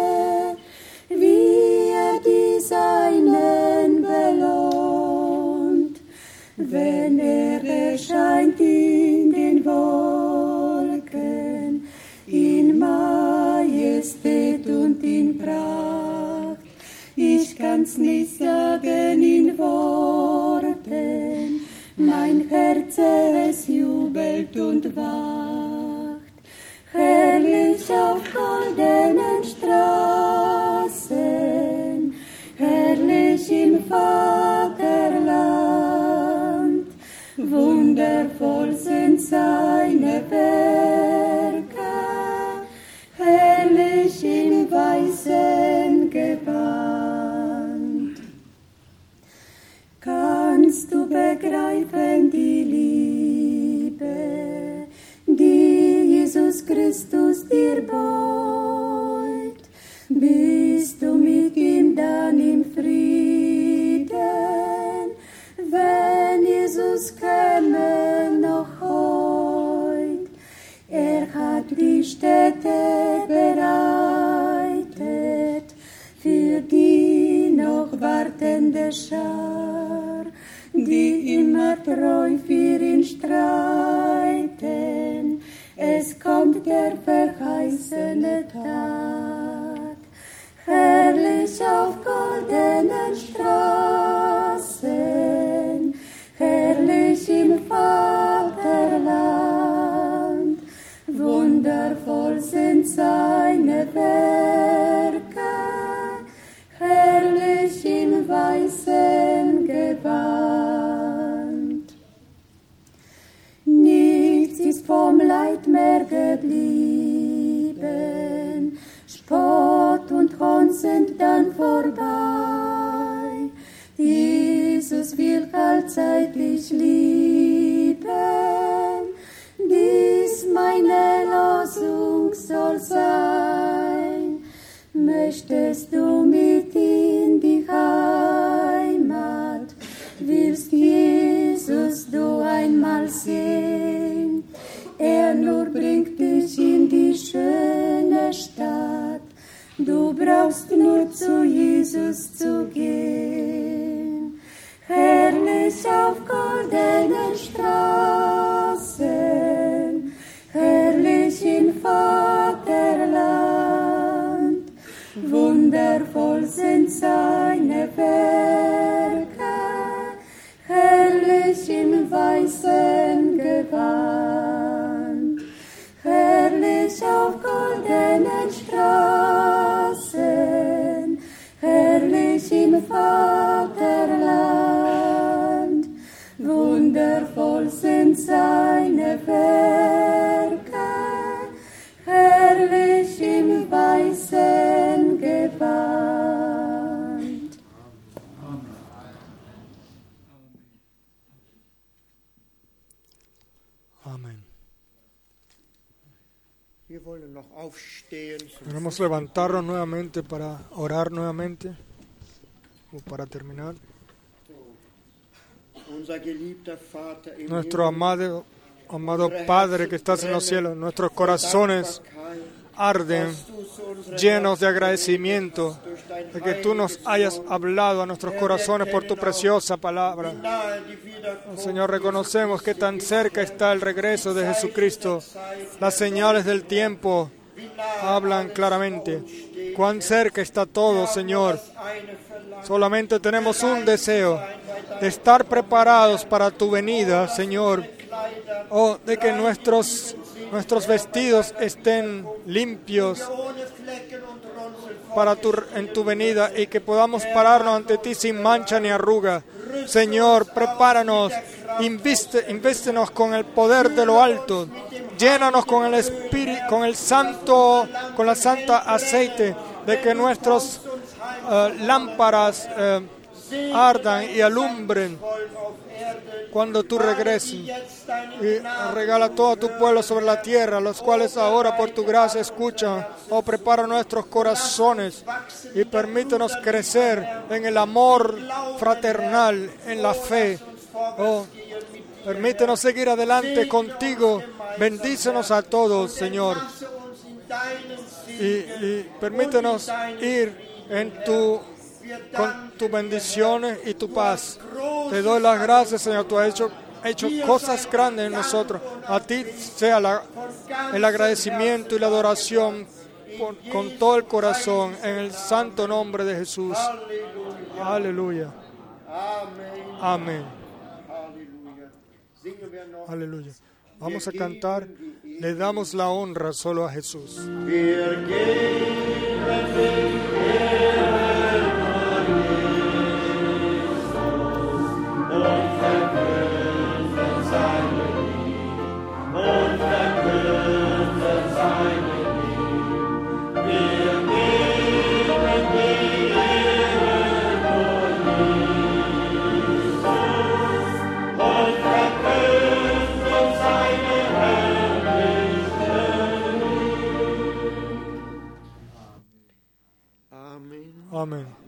wie die Seinen belohnt, wenn erscheint in den Wolken, in Majestät und in Pracht? Ich kann's nicht sagen in Worten, mein Herz es jubelt und wacht. Herrlich auf goldenen Straßen, herrlich im Vaterland, wundervoll sind seine Werke, herrlich im weißen Gewand. Kannst du begreifen die Liebe, die Jesus Christus dir beut? Bist du mit ihm dann im Frieden, wenn Jesus käme noch heut? Er hat die Stätte bereitet für die noch wartende Schar, die immer treu für ihn streiten. Es kommt der verheißene Tag. herrlich auf goldenen Straßen, herrlich im Vaterland. Wundervoll sind seine Werke, herrlich im weißen Gewand. Nichts ist vom Leid mehr geblieben, Spott und Hohn sind dann vorbei. Jesus will allzeitlich lieben, dies meine Losung soll sein. Möchtest du mit in die Heimat, willst Jesus du einmal sehen? Er nur bringt dich in die schöne Stadt, du brauchst nur zu Jesus zu gehen. Herrlich auf goldenen Straßen, herrlich im Vaterland. Wundervoll sind seine Werke, herrlich im weißen Gewand. Herrlich auf goldenen Straßen, herrlich im Vaterland. Wundervoll sind seine Werke, herrlich im weißen Gewand. Amén. Wir wollen noch aufstehen. Queremos levantarnos nuevamente para orar nuevamente, o para terminar. Unser geliebter Vater im Nuestro Himmel, amado Padre que estás en los cielos, nuestros corazones arden llenos de agradecimiento de que tú nos hayas hablado a nuestros corazones por tu preciosa palabra. Oh, Señor, reconocemos que tan cerca está el regreso de Jesucristo. Las señales del tiempo hablan claramente. Cuán cerca está todo, Señor. Solamente tenemos un deseo, de estar preparados para tu venida, Señor. Oh, de que nuestros vestidos estén limpios en tu venida y que podamos pararnos ante ti sin mancha ni arruga. Señor, prepáranos, invístenos con el poder de lo alto, llénanos con el Espíritu, con la santa aceite, de que nuestras lámparas ardan y alumbren cuando tú regreses, y regala todo a tu pueblo sobre la tierra, los cuales ahora por tu gracia escuchan. Oh, prepara nuestros corazones y permítenos crecer en el amor fraternal, en la fe. Oh, permítenos seguir adelante contigo. Bendícenos a todos, Señor, y permítenos ir con tus bendiciones y tu paz. Te doy las gracias, Señor. Tú has hecho cosas grandes en nosotros. A ti sea el agradecimiento y la adoración con todo el corazón, en el santo nombre de Jesús. Aleluya. Amén. Aleluya. Vamos a cantar. Le damos la honra solo a Jesús. Amén.